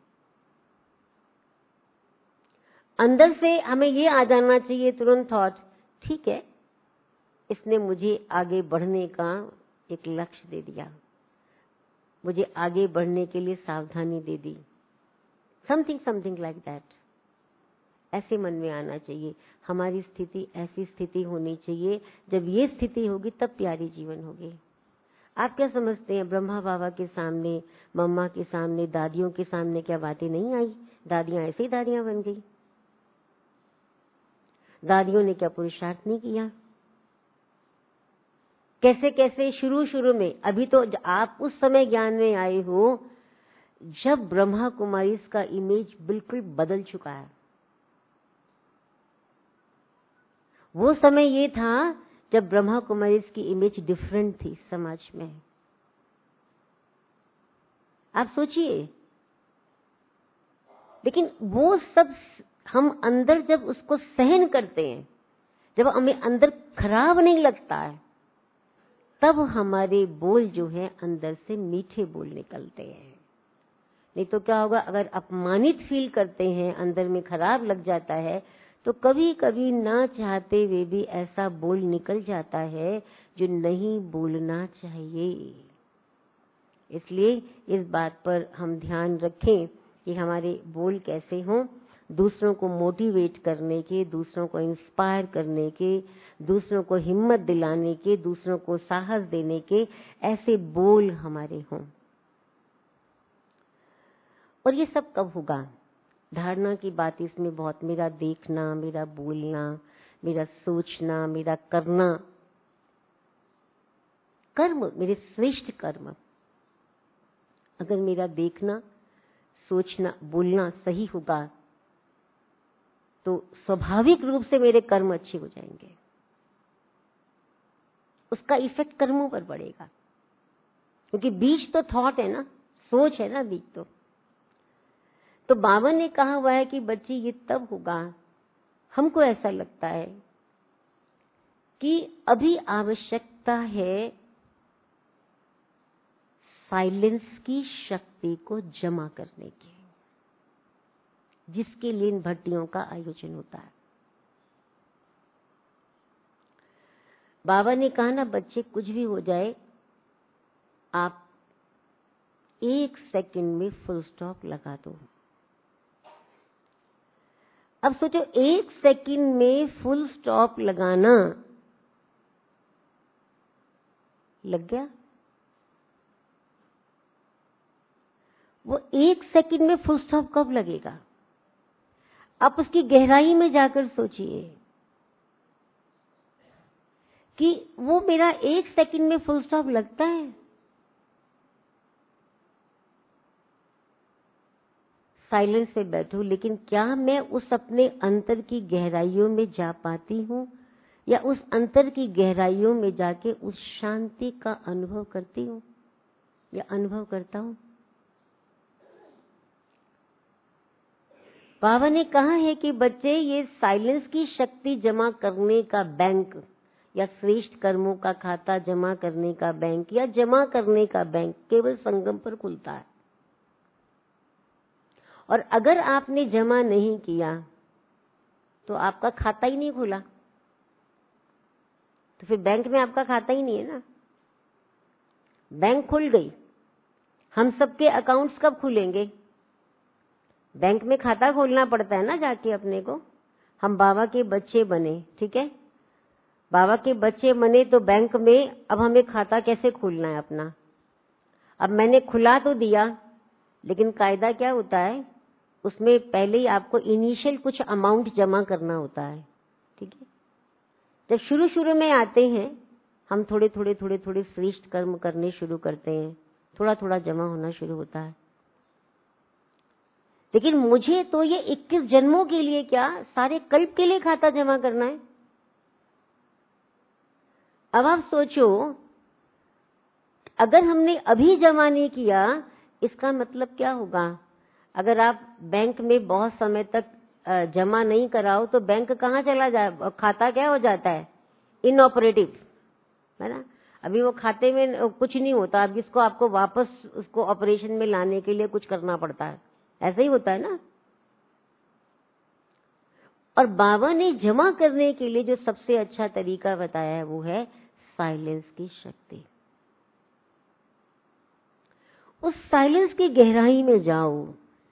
अंदर से हमें ये आ जाना चाहिए तुरंत थॉट, ठीक है, इसने मुझे आगे बढ़ने का एक लक्ष्य दे दिया, मुझे आगे बढ़ने के लिए सावधानी दे दी, समथिंग लाइक दैट। ऐसे मन में आना चाहिए। हमारी स्थिति ऐसी स्थिति होनी चाहिए, जब ये स्थिति होगी तब प्यारी जीवन होगी। आप क्या समझते हैं, ब्रह्मा बाबा के सामने, मम्मा के सामने, दादियों के सामने क्या बातें नहीं आई? दादियां ऐसे ही दादियां बन गई। दादियों ने क्या पुरुषार्थ नहीं किया? कैसे कैसे शुरू में, अभी तो आप उस समय ज्ञान में आए हो जब ब्रह्मा कुमारी का इमेज बिल्कुल बदल चुका है। वो समय ये था जब ब्रह्मा कुमारी की इमेज डिफरेंट थी समाज में। आप सोचिए, लेकिन वो सब हम अंदर जब उसको सहन करते हैं, जब हमें अंदर खराब नहीं लगता है, तब हमारे बोल जो है अंदर से मीठे बोल निकलते हैं। नहीं तो क्या होगा, अगर अपमानित फील करते हैं, अंदर में खराब लग जाता है, तो कभी कभी ना चाहते हुए भी ऐसा बोल निकल जाता है जो नहीं बोलना चाहिए। इसलिए इस बात पर हम ध्यान रखें कि हमारे बोल कैसे हों, दूसरों को मोटिवेट करने के, दूसरों को इंस्पायर करने के, दूसरों को हिम्मत दिलाने के, दूसरों को साहस देने के, ऐसे बोल हमारे हों। और ये सब कब होगा? धारणा की बात इसमें बहुत, मेरा देखना, मेरा बोलना, मेरा सोचना, मेरा करना, कर्म, मेरे श्रेष्ठ कर्म, अगर मेरा देखना, सोचना, बोलना सही होगा तो स्वाभाविक रूप से मेरे कर्म अच्छे हो जाएंगे, उसका इफेक्ट कर्मों पर पड़ेगा, क्योंकि बीज तो थॉट है ना, सोच है ना बीज। तो बाबा ने कहा हुआ है कि बच्ची ये तब होगा, हमको ऐसा लगता है कि अभी आवश्यकता है साइलेंस की शक्ति को जमा करने की, जिसके लिए इन भट्टियों का आयोजन होता है। बाबा ने कहा ना, बच्चे कुछ भी हो जाए, आप 1 सेकंड में फुल स्टॉप लगा दो। अब सोचो, 1 सेकंड में फुल स्टॉप लगाना लग गया। वो 1 सेकंड में फुल स्टॉप कब लगेगा? आप उसकी गहराई में जाकर सोचिए कि वो मेरा 1 सेकंड में फुल स्टॉप लगता है। साइलेंस में बैठो, लेकिन क्या मैं उस अपने अंतर की गहराइयों में जा पाती हूँ, या उस अंतर की गहराइयों में जाके उस शांति का अनुभव करती हूँ या अनुभव करता हूँ? बाबा ने कहा है कि बच्चे, ये साइलेंस की शक्ति जमा करने का बैंक, या श्रेष्ठ कर्मों का खाता जमा करने का बैंक, या जमा करने का बैंक केवल संगम पर खुलता है। और अगर आपने जमा नहीं किया तो आपका खाता ही नहीं खुला, तो फिर बैंक में आपका खाता ही नहीं है ना। बैंक खुल गई, हम सबके अकाउंट्स कब खुलेंगे? बैंक में खाता खोलना पड़ता है ना जाके अपने को। हम बाबा के बच्चे बने, ठीक है, बाबा के बच्चे बने तो बैंक में अब हमें खाता कैसे खोलना है अपना? अब मैंने खुला तो दिया, लेकिन कायदा क्या होता है, उसमें पहले ही आपको इनिशियल कुछ अमाउंट जमा करना होता है, ठीक है। जब शुरू शुरू में आते हैं, हम थोड़े थोड़े श्रेष्ठ कर्म करने शुरू करते हैं, थोड़ा थोड़ा जमा होना शुरू होता है। लेकिन मुझे तो ये 21 जन्मों के लिए क्या, सारे कल्प के लिए खाता जमा करना है। अब आप सोचो, अगर हमने अभी जमा नहीं किया, इसका मतलब क्या होगा? अगर आप बैंक में बहुत समय तक जमा नहीं कराओ तो बैंक कहाँ चला जाए? खाता क्या हो जाता है? इनऑपरेटिव, है ना। अभी वो खाते में कुछ नहीं होता, अब जिसको आपको वापस उसको ऑपरेशन में लाने के लिए कुछ करना पड़ता है, ऐसा ही होता है ना। और बाबा ने जमा करने के लिए जो सबसे अच्छा तरीका बताया है वो है साइलेंस की शक्ति। उस साइलेंस की गहराई में जाओ,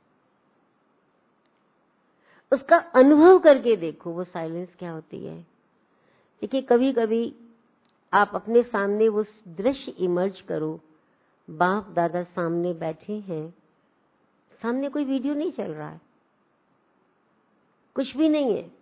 उसका अनुभव करके देखो वो साइलेंस क्या होती है। देखिए, कभी कभी आप अपने सामने वो दृश्य इमर्ज करो, बाप दादा सामने बैठे हैं, सामने कोई वीडियो नहीं चल रहा है, कुछ भी नहीं है।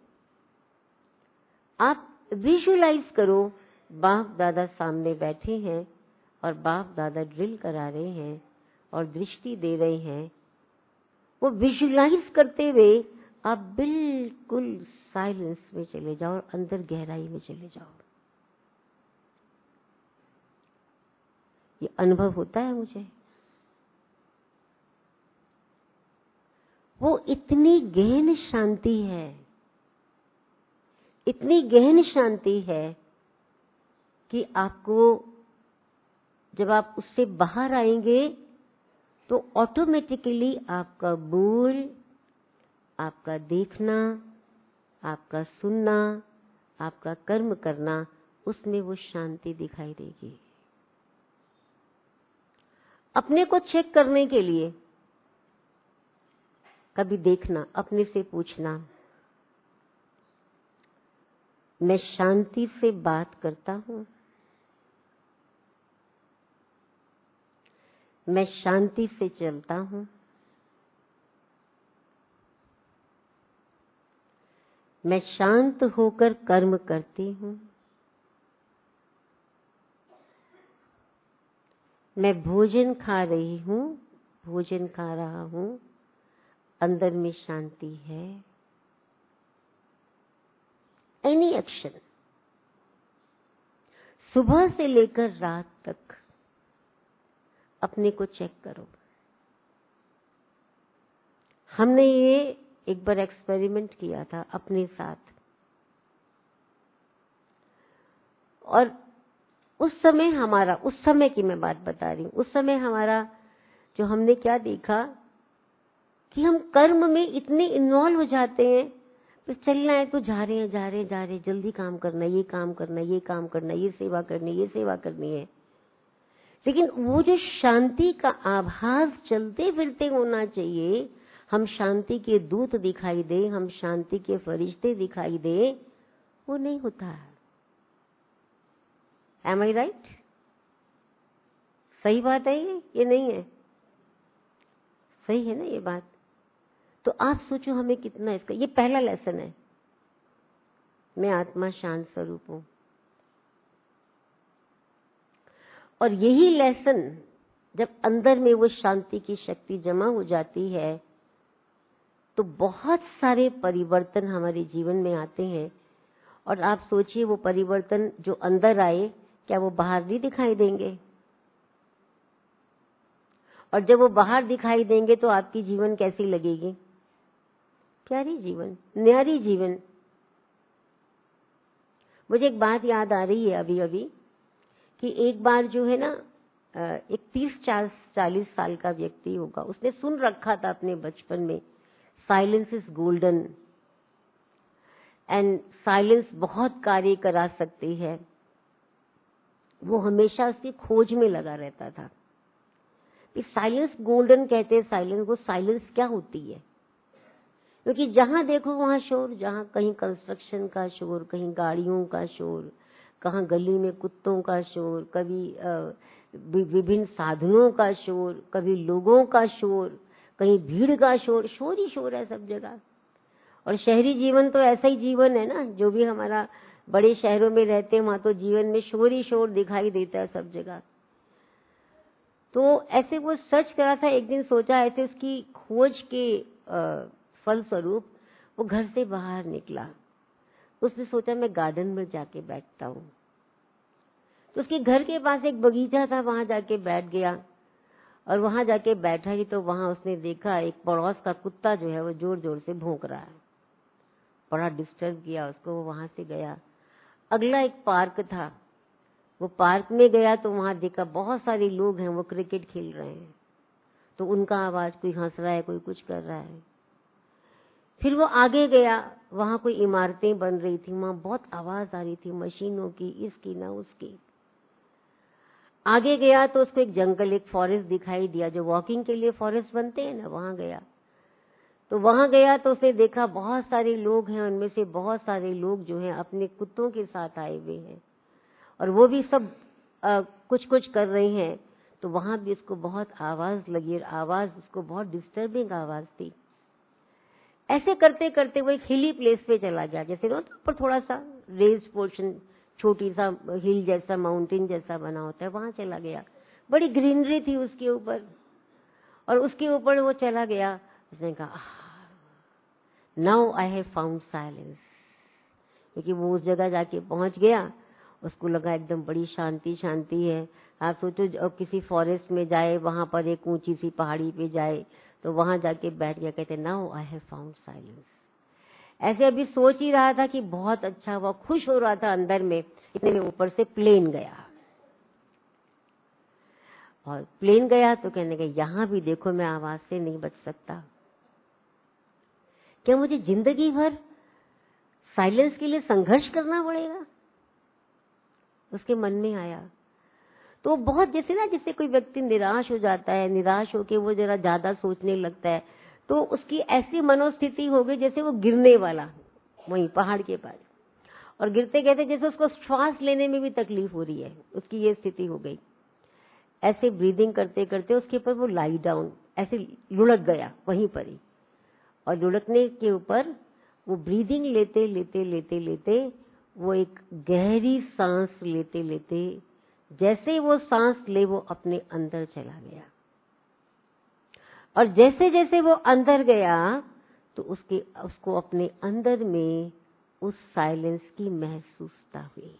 आप विजुलाइज करो, बाप दादा सामने बैठे हैं और बाप दादा ड्रिल करा रहे हैं और दृष्टि दे रहे हैं। वो विजुलाइज करते हुए आप बिल्कुल साइलेंस में चले जाओ और अंदर गहराई में चले जाओ। ये अनुभव होता है मुझे। वो इतनी गहन शांति है, इतनी गहन शांति है कि आपको, जब आप उससे बाहर आएंगे तो ऑटोमेटिकली आपका बोल, आपका देखना, आपका सुनना, आपका कर्म करना, उसमें वो शांति दिखाई देगी। अपने को चेक करने के लिए कभी देखना, अपने से पूछना, मैं शांति से बात करता हूं, मैं शांति से चलता हूं, मैं शांत होकर कर्म करती हूँ, मैं भोजन खा रही हूँ, भोजन खा रहा हूँ, अंदर में शांति है। एनी एक्शन, सुबह से लेकर रात तक अपने को चेक करो। हमने ये एक बार एक्सपेरिमेंट किया था अपने साथ, और उस समय की मैं बात बता रही हूँ, उस समय हमारा जो हमने क्या देखा कि हम कर्म में इतने इन्वॉल्व हो जाते हैं, तो चलना है तो जा रहे हैं, जल्दी काम करना है, ये काम करना है, ये काम करना है, ये सेवा करनी है, ये सेवा करनी है। लेकिन वो जो शांति का आभास चलते फिरते होना चाहिए, हम शांति के दूत दिखाई दे, हम शांति के फरिश्ते दिखाई दे, वो नहीं होता है। Am I right? सही बात है ये नहीं है? सही है ना ये बात? तो आप सोचो हमें कितना इसका, ये पहला लेसन है, मैं आत्मा शांत स्वरूप हूं। और यही लेसन जब अंदर में वो शांति की शक्ति जमा हो जाती है, तो बहुत सारे परिवर्तन हमारे जीवन में आते हैं। और आप सोचिए वो परिवर्तन जो अंदर आए, क्या वो बाहर भी दिखाई देंगे? और जब वो बाहर दिखाई देंगे तो आपकी जीवन कैसी लगेगी? प्यारी जीवन, न्यारी जीवन। मुझे एक बात याद आ रही है अभी अभी कि एक बार जो है ना, एक 30-40 साल का व्यक्ति होगा, उसने सुन रखा था अपने बचपन में, silence is golden and silence बहुत कार्य करा सकती है। वो हमेशा उसकी खोज में लगा रहता था कि साइलेंस गोल्डन कहते हैं, साइलेंस, वो साइलेंस क्या होती है? क्योंकि जहां देखो वहां शोर, जहां कहीं कंस्ट्रक्शन का शोर, कहीं गाड़ियों का शोर, कहाँ गली में कुत्तों का शोर, कभी विभिन्न साधनों का शोर, कभी लोगों का शोर, कहीं भीड़ का शोर, शोर ही शोर है सब जगह। और शहरी जीवन तो ऐसा ही जीवन है ना, जो भी हमारा बड़े शहरों में रहते हैं वहां तो जीवन में शोर ही शोर दिखाई देता है सब जगह। तो ऐसे वो सर्च करा था, एक दिन सोचा ऐसे उसकी खोज के फलस्वरूप वो घर से बाहर निकला। उसने सोचा मैं गार्डन में जाके बैठता हूँ। तो उसके घर के पास एक बगीचा था, वहां जाके बैठ गया। और वहां जाके बैठा ही तो वहां उसने देखा एक पड़ोस का कुत्ता जो है वो जोर जोर से भौंक रहा है। बड़ा डिस्टर्ब किया उसको, वो वहां से गया। अगला एक पार्क था, वो पार्क में गया तो वहां देखा बहुत सारे लोग हैं, वो क्रिकेट खेल रहे हैं। तो उनका आवाज, कोई हंस रहा है, कोई कुछ कर रहा है। फिर वो आगे गया, वहां कोई इमारतें बन रही थी, वहां बहुत आवाज आ रही थी मशीनों की, इसकी ना उसकी। आगे गया तो उसको एक जंगल, एक फॉरेस्ट दिखाई दिया, जो वॉकिंग के लिए फॉरेस्ट बनते हैं ना, वहां गया। तो वहां गया तो उसने देखा बहुत सारे लोग हैं, उनमें से बहुत सारे लोग जो हैं अपने कुत्तों के साथ आए हुए हैं, और वो भी सब कुछ कुछ कर रहे हैं। तो वहां भी उसको बहुत आवाज लगी, और आवाज उसको बहुत डिस्टर्बिंग आवाज थी। ऐसे करते करते वो एक हिली प्लेस पे चला गया, जैसे ना ऊपर थोड़ा सा रेज्ड पोर्शन, छोटी सा हिल जैसा, माउंटेन जैसा बना होता है, वहां चला गया। बड़ी ग्रीनरी थी उसके ऊपर, और उसके ऊपर वो चला गया। उसने कहा now I have found silence, क्योंकि वो उस जगह जाके पहुंच गया। उसको लगा एकदम बड़ी शांति शांति है। आप सोचो अब किसी फॉरेस्ट में जाए, वहां पर एक ऊंची सी पहाड़ी पे जाए, तो वहां जाके बैठ गया, कहते now I have found silence. ऐसे अभी सोच ही रहा था कि बहुत अच्छा हुआ, खुश हो रहा था अंदर में, इतने में ऊपर से प्लेन गया। और प्लेन गया तो कहने लगा यहां भी देखो मैं आवाज से नहीं बच सकता, क्या मुझे जिंदगी भर साइलेंस के लिए संघर्ष करना पड़ेगा? उसके मन में आया। तो बहुत जैसे कोई व्यक्ति निराश हो जाता है, निराश होके वो जरा ज्यादा सोचने लगता है, तो उसकी ऐसी मनोस्थिति हो गई जैसे वो गिरने वाला वहीं पहाड़ के पास, और गिरते गिरते जैसे उसको श्वास लेने में भी तकलीफ हो रही है, उसकी ये स्थिति हो गई। ऐसे ब्रीदिंग करते करते उसके ऊपर वो लाई डाउन, ऐसे लुढ़क गया वहीं पर ही, और लुढ़कने के ऊपर वो ब्रीदिंग लेते लेते लेते लेते वो एक गहरी सांस लेते लेते जैसे वो सांस ले वो अपने अंदर चला गया, और जैसे जैसे वो अंदर गया तो उसको अपने अंदर में उस साइलेंस की महसूसता हुई,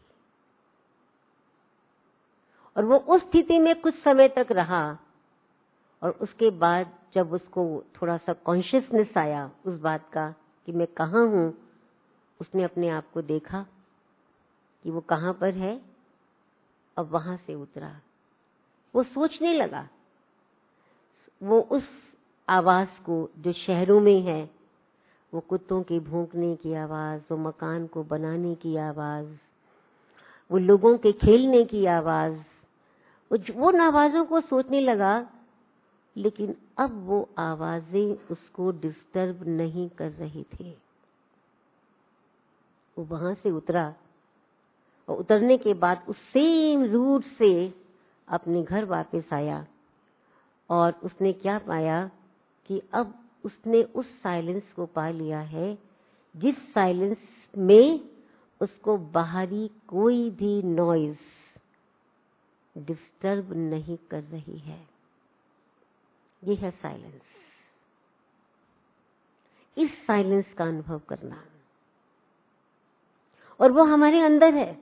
और वो उस स्थिति में कुछ समय तक रहा। और उसके बाद जब उसको थोड़ा सा कॉन्शियसनेस आया उस बात का कि मैं कहाँ हूँ, उसने अपने आप को देखा कि वो कहाँ पर है। अब वहां से उतरा, वो सोचने लगा, वो उस आवाज को जो शहरों में है, वो कुत्तों के भौंकने की आवाज, वो मकान को बनाने की आवाज, वो लोगों के खेलने की आवाज, वो आवाजों को सोचने लगा। लेकिन अब वो आवाजें उसको डिस्टर्ब नहीं कर रही थी। वो वहां से उतरा, और उतरने के बाद उस सेम रूट से अपने घर वापस आया, और उसने क्या पाया कि अब उसने उस साइलेंस को पा लिया है जिस साइलेंस में उसको बाहरी कोई भी नॉइज डिस्टर्ब नहीं कर रही है। ये है साइलेंस। इस साइलेंस का अनुभव करना, और वो हमारे अंदर है,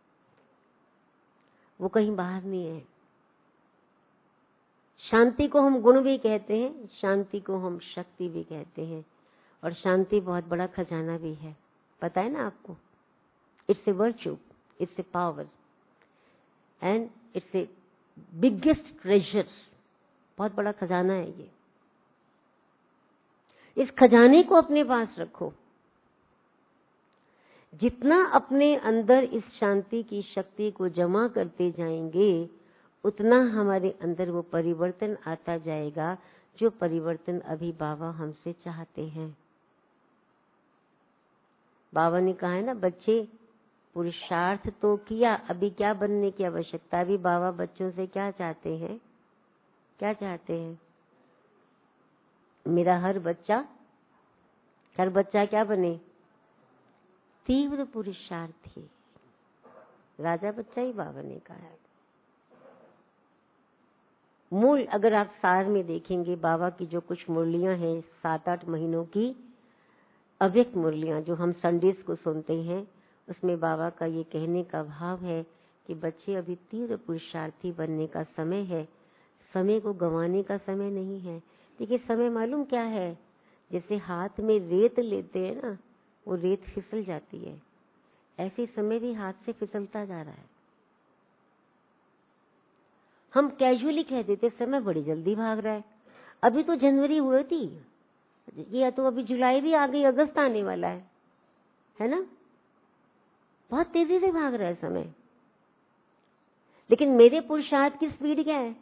वो कहीं बाहर नहीं है। शांति को हम गुण भी कहते हैं, शांति को हम शक्ति भी कहते हैं, और शांति बहुत बड़ा खजाना भी है, पता है ना आपको। It's a virtue, it's a power, and it's a biggest treasure. बहुत बड़ा खजाना है ये। इस खजाने को अपने पास रखो। जितना अपने अंदर इस शांति की शक्ति को जमा करते जाएंगे, उतना हमारे अंदर वो परिवर्तन आता जाएगा, जो परिवर्तन अभी बाबा हमसे चाहते हैं। बाबा ने कहा है ना, बच्चे पुरुषार्थ तो किया, अभी क्या बनने की आवश्यकता। अभी बाबा बच्चों से क्या चाहते हैं? क्या चाहते हैं? मेरा हर बच्चा क्या बने? तीव्र पुरुषार्थी। राजा बच्चा ही बाबा ने कहा है। मूल अगर आप सार में देखेंगे, बाबा की जो कुछ मुरलियां हैं 7-8 महीनों की अव्यक्त मुरलियां जो हम संडेज को सुनते हैं, उसमें बाबा का ये कहने का भाव है कि बच्चे अभी तीव्र पुरुषार्थी बनने का समय है, समय को गंवाने का समय नहीं है। देखिए समय मालूम क्या है? जैसे हाथ में रेत लेते हैं ना, वो रेत फिसल जाती है, ऐसे समय भी हाथ से फिसलता जा रहा है। हम कैजुअली कह देते समय बड़ी जल्दी भाग रहा है, अभी तो जनवरी हुई थी, ये तो अभी जुलाई भी आ गई, अगस्त आने वाला है ना। बहुत तेजी से भाग रहा है समय। लेकिन मेरे पुरुषार्थ की स्पीड क्या है?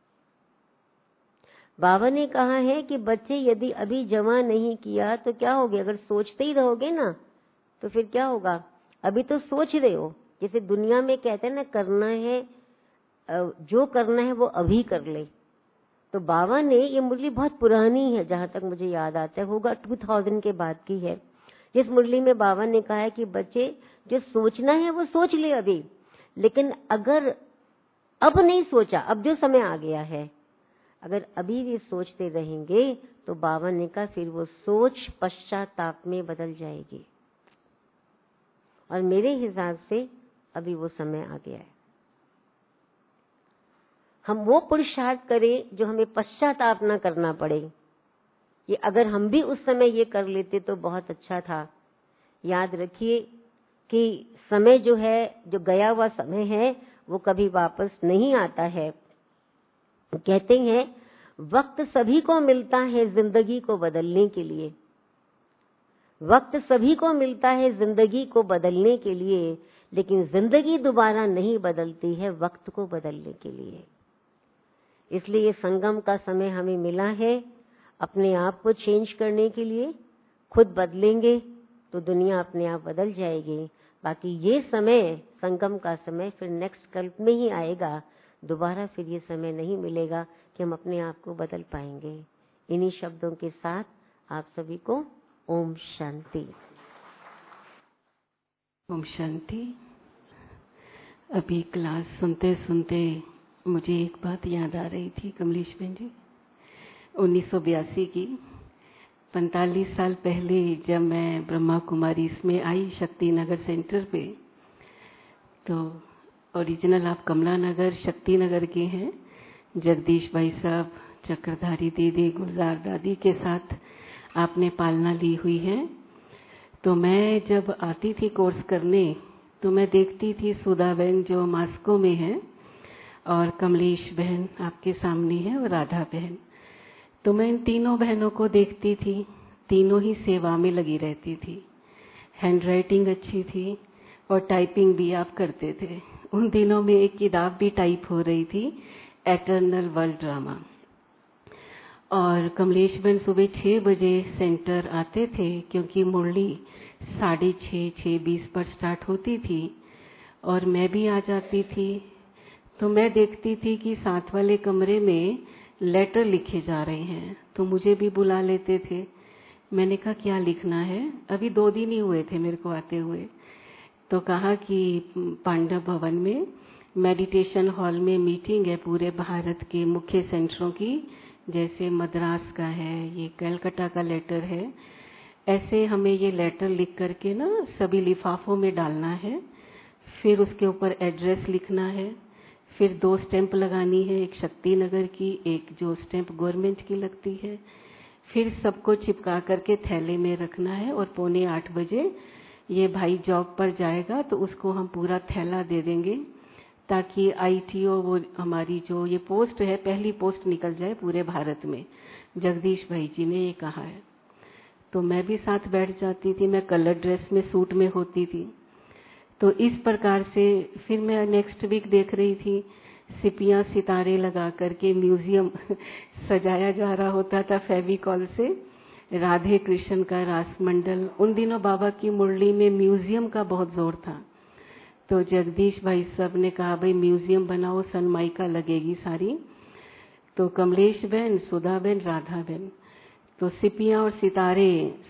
बाबा ने कहा है कि बच्चे यदि अभी जमा नहीं किया तो क्या होगा? अगर सोचते ही रहोगे ना तो फिर क्या होगा? अभी तो सोच रहे हो, जैसे दुनिया में कहते हैं ना, करना है, जो करना है वो अभी कर ले। तो बाबा ने, ये मुरली बहुत पुरानी है, जहां तक मुझे याद आता है, होगा 2000 के बाद की है, जिस मुरली में बाबा ने कहा है कि बच्चे जो सोचना है वो सोच ले अभी, लेकिन अगर अब नहीं सोचा, अब जो समय आ गया है, अगर अभी भी सोचते रहेंगे तो बाबा ने कहा फिर वो सोच पश्चाताप में बदल जाएगी। और मेरे हिसाब से अभी वो समय आ गया है। हम वो पुरुषार्थ करें जो हमें पश्चाताप ना करना पड़े। ये अगर हम भी उस समय ये कर लेते तो बहुत अच्छा था। याद रखिए कि समय जो है, जो गया हुआ समय है, वो कभी वापस नहीं आता है। कहते हैं वक्त सभी को मिलता है जिंदगी को बदलने के लिए, वक्त सभी को मिलता है जिंदगी को बदलने के लिए, लेकिन जिंदगी दोबारा नहीं बदलती है वक्त को बदलने के लिए। इसलिए ये संगम का समय हमें मिला है अपने आप को चेंज करने के लिए। खुद बदलेंगे तो दुनिया अपने आप बदल जाएगी। बाकी ये समय, संगम का समय, फिर नेक्स्ट कल्प में ही आएगा, दोबारा फिर ये समय नहीं मिलेगा कि हम अपने आप को बदल पाएंगे। इन्हीं शब्दों के साथ आप सभी को ओम शांति। ओम शांति। अभी क्लास सुनते सुनते मुझे एक बात याद आ रही थी कमलेश बहन जी, 1982 की। 45 साल पहले जब मैं ब्रह्मा कुमारी इसमें आई शक्ति नगर सेंटर पे, तो ओरिजिनल आप कमला नगर शक्ति नगर के हैं। जगदीश भाई साहब, चक्रधारी दीदी, गुलजार दादी के साथ आपने पालना ली हुई है। तो मैं जब आती थी कोर्स करने तो मैं देखती थी सुधा बहन जो मास्को में है, और कमलेश बहन आपके सामने है, और राधा बहन। तो मैं इन तीनों बहनों को देखती थी, तीनों ही सेवा में लगी रहती थी। हैंड राइटिंग अच्छी थी और टाइपिंग भी आप करते थे। उन दिनों में एक किताब भी टाइप हो रही थी, एटर्नल वर्ल्ड ड्रामा। और कमलेश बहन सुबह 6 बजे सेंटर आते थे, क्योंकि मुरली 6:30 6:20 पर स्टार्ट होती थी, और मैं भी आ जाती थी। तो मैं देखती थी कि साथ वाले कमरे में लेटर लिखे जा रहे हैं, तो मुझे भी बुला लेते थे। मैंने कहा क्या लिखना है? अभी 2 दिन ही हुए थे मेरे को आते हुए। तो कहा कि पांडव भवन में मेडिटेशन हॉल में मीटिंग है पूरे भारत के मुख्य सेंटरों की, जैसे मद्रास का है, ये कलकत्ता का लेटर है। ऐसे हमें ये लेटर लिख करके ना सभी लिफाफों में डालना है, फिर उसके ऊपर एड्रेस लिखना है, फिर 2 स्टैंप लगानी है, एक शक्ति नगर की, एक जो स्टैंप गवर्नमेंट की लगती है। फिर सबको चिपका करके थैले में रखना है, और 7:45 बजे ये भाई जॉब पर जाएगा तो उसको हम पूरा थैला दे देंगे, ताकि ITO वो हमारी जो ये पोस्ट है पहली पोस्ट निकल जाए पूरे भारत में। जगदीश भाई जी ने ये कहा है। तो मैं भी साथ बैठ जाती थी, मैं कलर ड्रेस में सूट में होती थी। तो इस प्रकार से फिर मैं नेक्स्ट वीक देख रही थी, सिपियां सितारे लगा करके म्यूजियम सजाया जा रहा होता था फेविकॉल से, राधे कृष्ण का रासमंडल। उन दिनों बाबा की मुरली में म्यूजियम का बहुत जोर था। तो जगदीश भाई साहब ने कहा भाई म्यूजियम बनाओ, सनमाइका लगेगी सारी। तो कमलेश बहन, सुधा बहन, राधा बहन, तो सिपियां और सितारे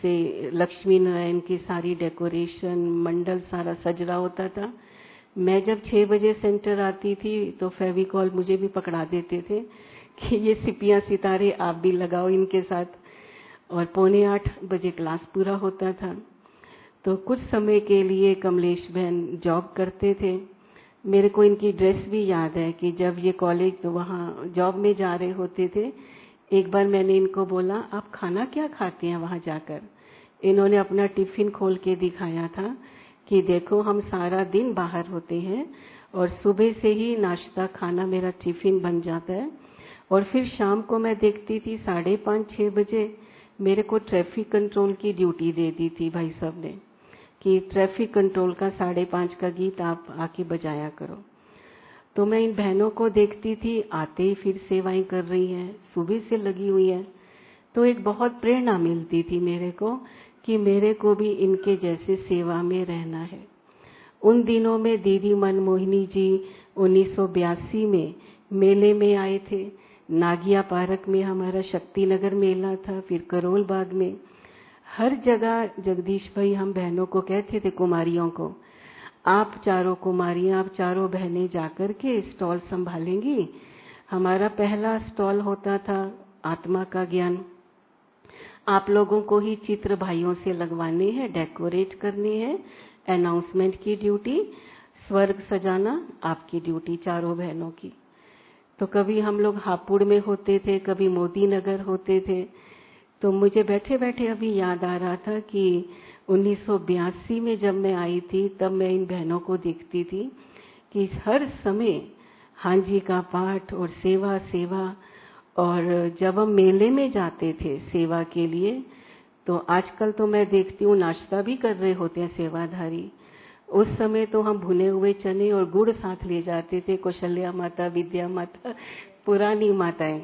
से लक्ष्मी नारायण की सारी डेकोरेशन मंडल सारा सज रहा होता था। मैं जब 6 बजे सेंटर आती थी तो फेविकॉल मुझे भी पकड़ा देते थे कि ये सिपियां सितारे आप भी लगाओ इनके साथ, और 7:45 बजे क्लास पूरा होता था। तो कुछ समय के लिए कमलेश बहन जॉब करते थे। मेरे को इनकी ड्रेस भी याद है कि जब ये कॉलेज तो वहाँ जॉब में जा रहे होते थे, एक बार मैंने इनको बोला आप खाना क्या खाते हैं वहाँ जाकर? इन्होंने अपना टिफिन खोल के दिखाया था कि देखो हम सारा दिन बाहर होते हैं, और सुबह से ही नाश्ता खाना मेरा टिफिन बन जाता है, और फिर शाम को मैं देखती थी 5:30 6 बजे मेरे को ट्रैफिक कंट्रोल की ड्यूटी दे दी थी भाई साहब ने, कि ट्रैफिक कंट्रोल का 5:30 का गीत आप आके बजाया करो। तो मैं इन बहनों को देखती थी, आते ही फिर सेवाएं कर रही हैं, सुबह से लगी हुई हैं। तो एक बहुत प्रेरणा मिलती थी मेरे को कि मेरे को भी इनके जैसे सेवा में रहना है। उन दिनों में दीदी मनमोहिनी जी 1982 में मेले में आए थे। नागिया पार्क में हमारा शक्ति नगर मेला था, फिर करोल बाग में, हर जगह जगदीश भाई हम बहनों को कहते थे, कुमारियों को, आप चारों कुमारियां, आप चारों बहनें जाकर के स्टॉल संभालेंगी। हमारा पहला स्टॉल होता था आत्मा का ज्ञान। आप लोगों को ही चित्र भाइयों से लगवाने हैं, डेकोरेट करने हैं, अनाउंसमेंट की ड्यूटी, स्वर्ग सजाना आपकी ड्यूटी चारों बहनों की। तो कभी हम लोग हापुड़ में होते थे, कभी मोदी नगर होते थे। तो मुझे बैठे बैठे अभी याद आ रहा था कि 1982 में जब मैं आई थी तब मैं इन बहनों को देखती थी कि हर समय हाँ जी का पाठ और सेवा सेवा। और जब हम मेले में जाते थे सेवा के लिए, तो आजकल तो मैं देखती हूँ नाश्ता भी कर रहे होते हैं सेवाधारी। उस समय तो हम भुने हुए चने और गुड़ साथ ले जाते थे, कौशल्या माता, विद्या माता, पुरानी माताएं।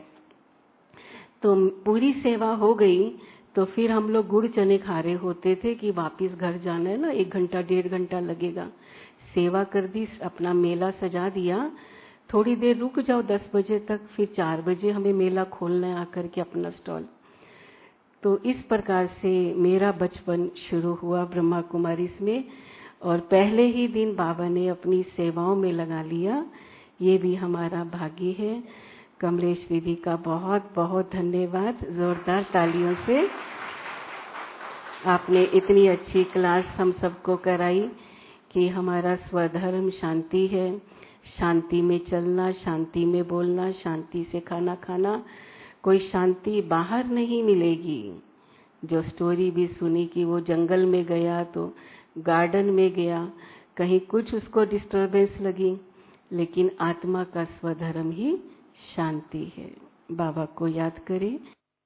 तो पूरी सेवा हो गई तो फिर हम लोग गुड़ चने खा रहे होते थे कि वापस घर जाना है ना, 1 घंटा 1.5 घंटा लगेगा। सेवा कर दी, अपना मेला सजा दिया, थोड़ी देर रुक जाओ 10 बजे तक, फिर 4 बजे हमें मेला खोलना है आकर के अपना स्टॉल। तो इस प्रकार से मेरा बचपन शुरू हुआ ब्रह्मा कुमारीज में, और पहले ही दिन बाबा ने अपनी सेवाओं में लगा लिया। ये भी हमारा भाग्य है। कमलेश दीदी का बहुत बहुत धन्यवाद। जोरदार तालियों से आपने इतनी अच्छी क्लास हम सबको कराई कि हमारा स्वधर्म शांति है, शांति में चलना, शांति में बोलना, शांति से खाना खाना। कोई शांति बाहर नहीं मिलेगी। जो स्टोरी भी सुनी कि वो जंगल में गया तो गार्डन में गया, कहीं कुछ उसको डिस्टरबेंस लगी, लेकिन आत्मा का स्वधर्म ही शांति है। बाबा को याद करें।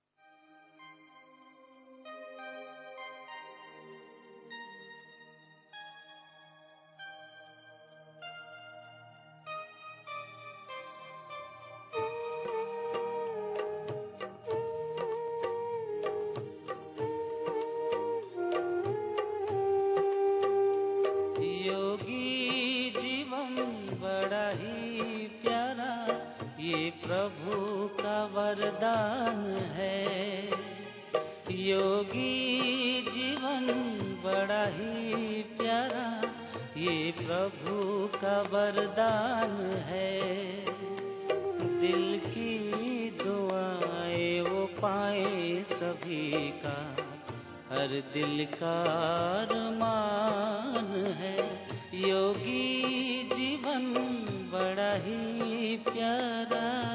प्रभु का वरदान है। योगी जीवन बड़ा ही प्यारा, ये प्रभु का वरदान है। दिल की दुआएं वो पाए सभी का, हर दिल का अरमान है। योगी जीवन बड़ा ही प्यारा।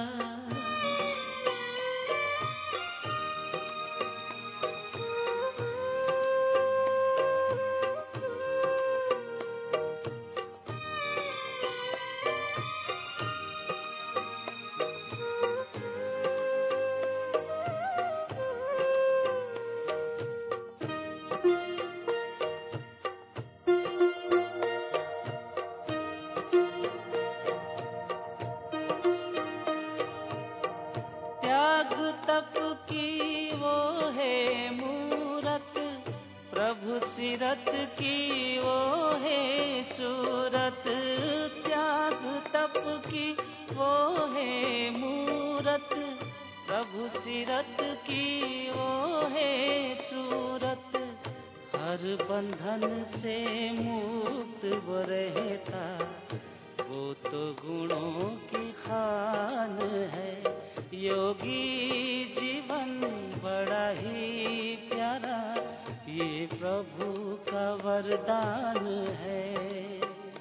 सीरत की वो है सूरत, त्याग तप की वो है मूरत। प्रभु सीरत की वो है सूरत, हर बंधन से मुक्त वो रहता, वो तो गुणों की खान है। योगी जीवन बड़ा ही प्यारा, ये प्रभु का वरदान है।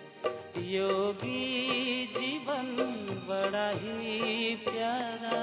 योगी जीवन बड़ा ही प्यारा।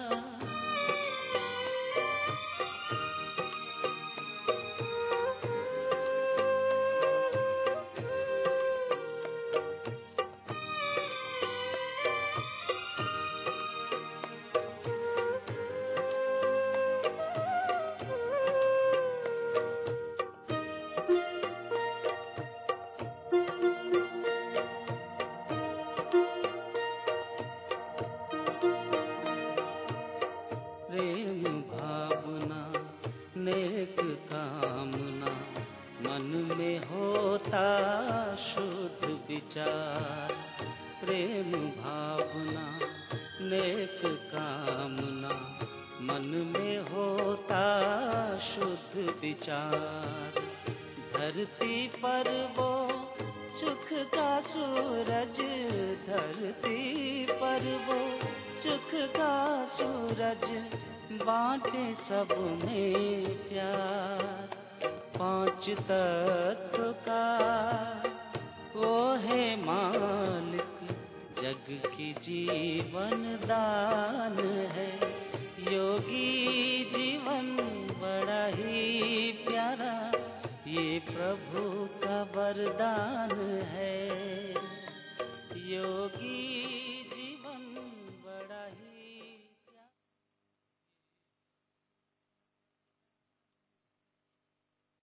प्रेम भावना नेक कामना, मन में होता शुद्ध विचार। प्रेम भावना नेक कामना, मन में होता शुद्ध विचार। धरती पर वो सुख का सूरज, धरती पर वो सुख का सूरज, बांटे सब में प्यार। पांच तत्व का वो है मालिक, जग की जीवन दान है। योगी जीवन बड़ा ही प्यारा, ये प्रभु का वरदान है।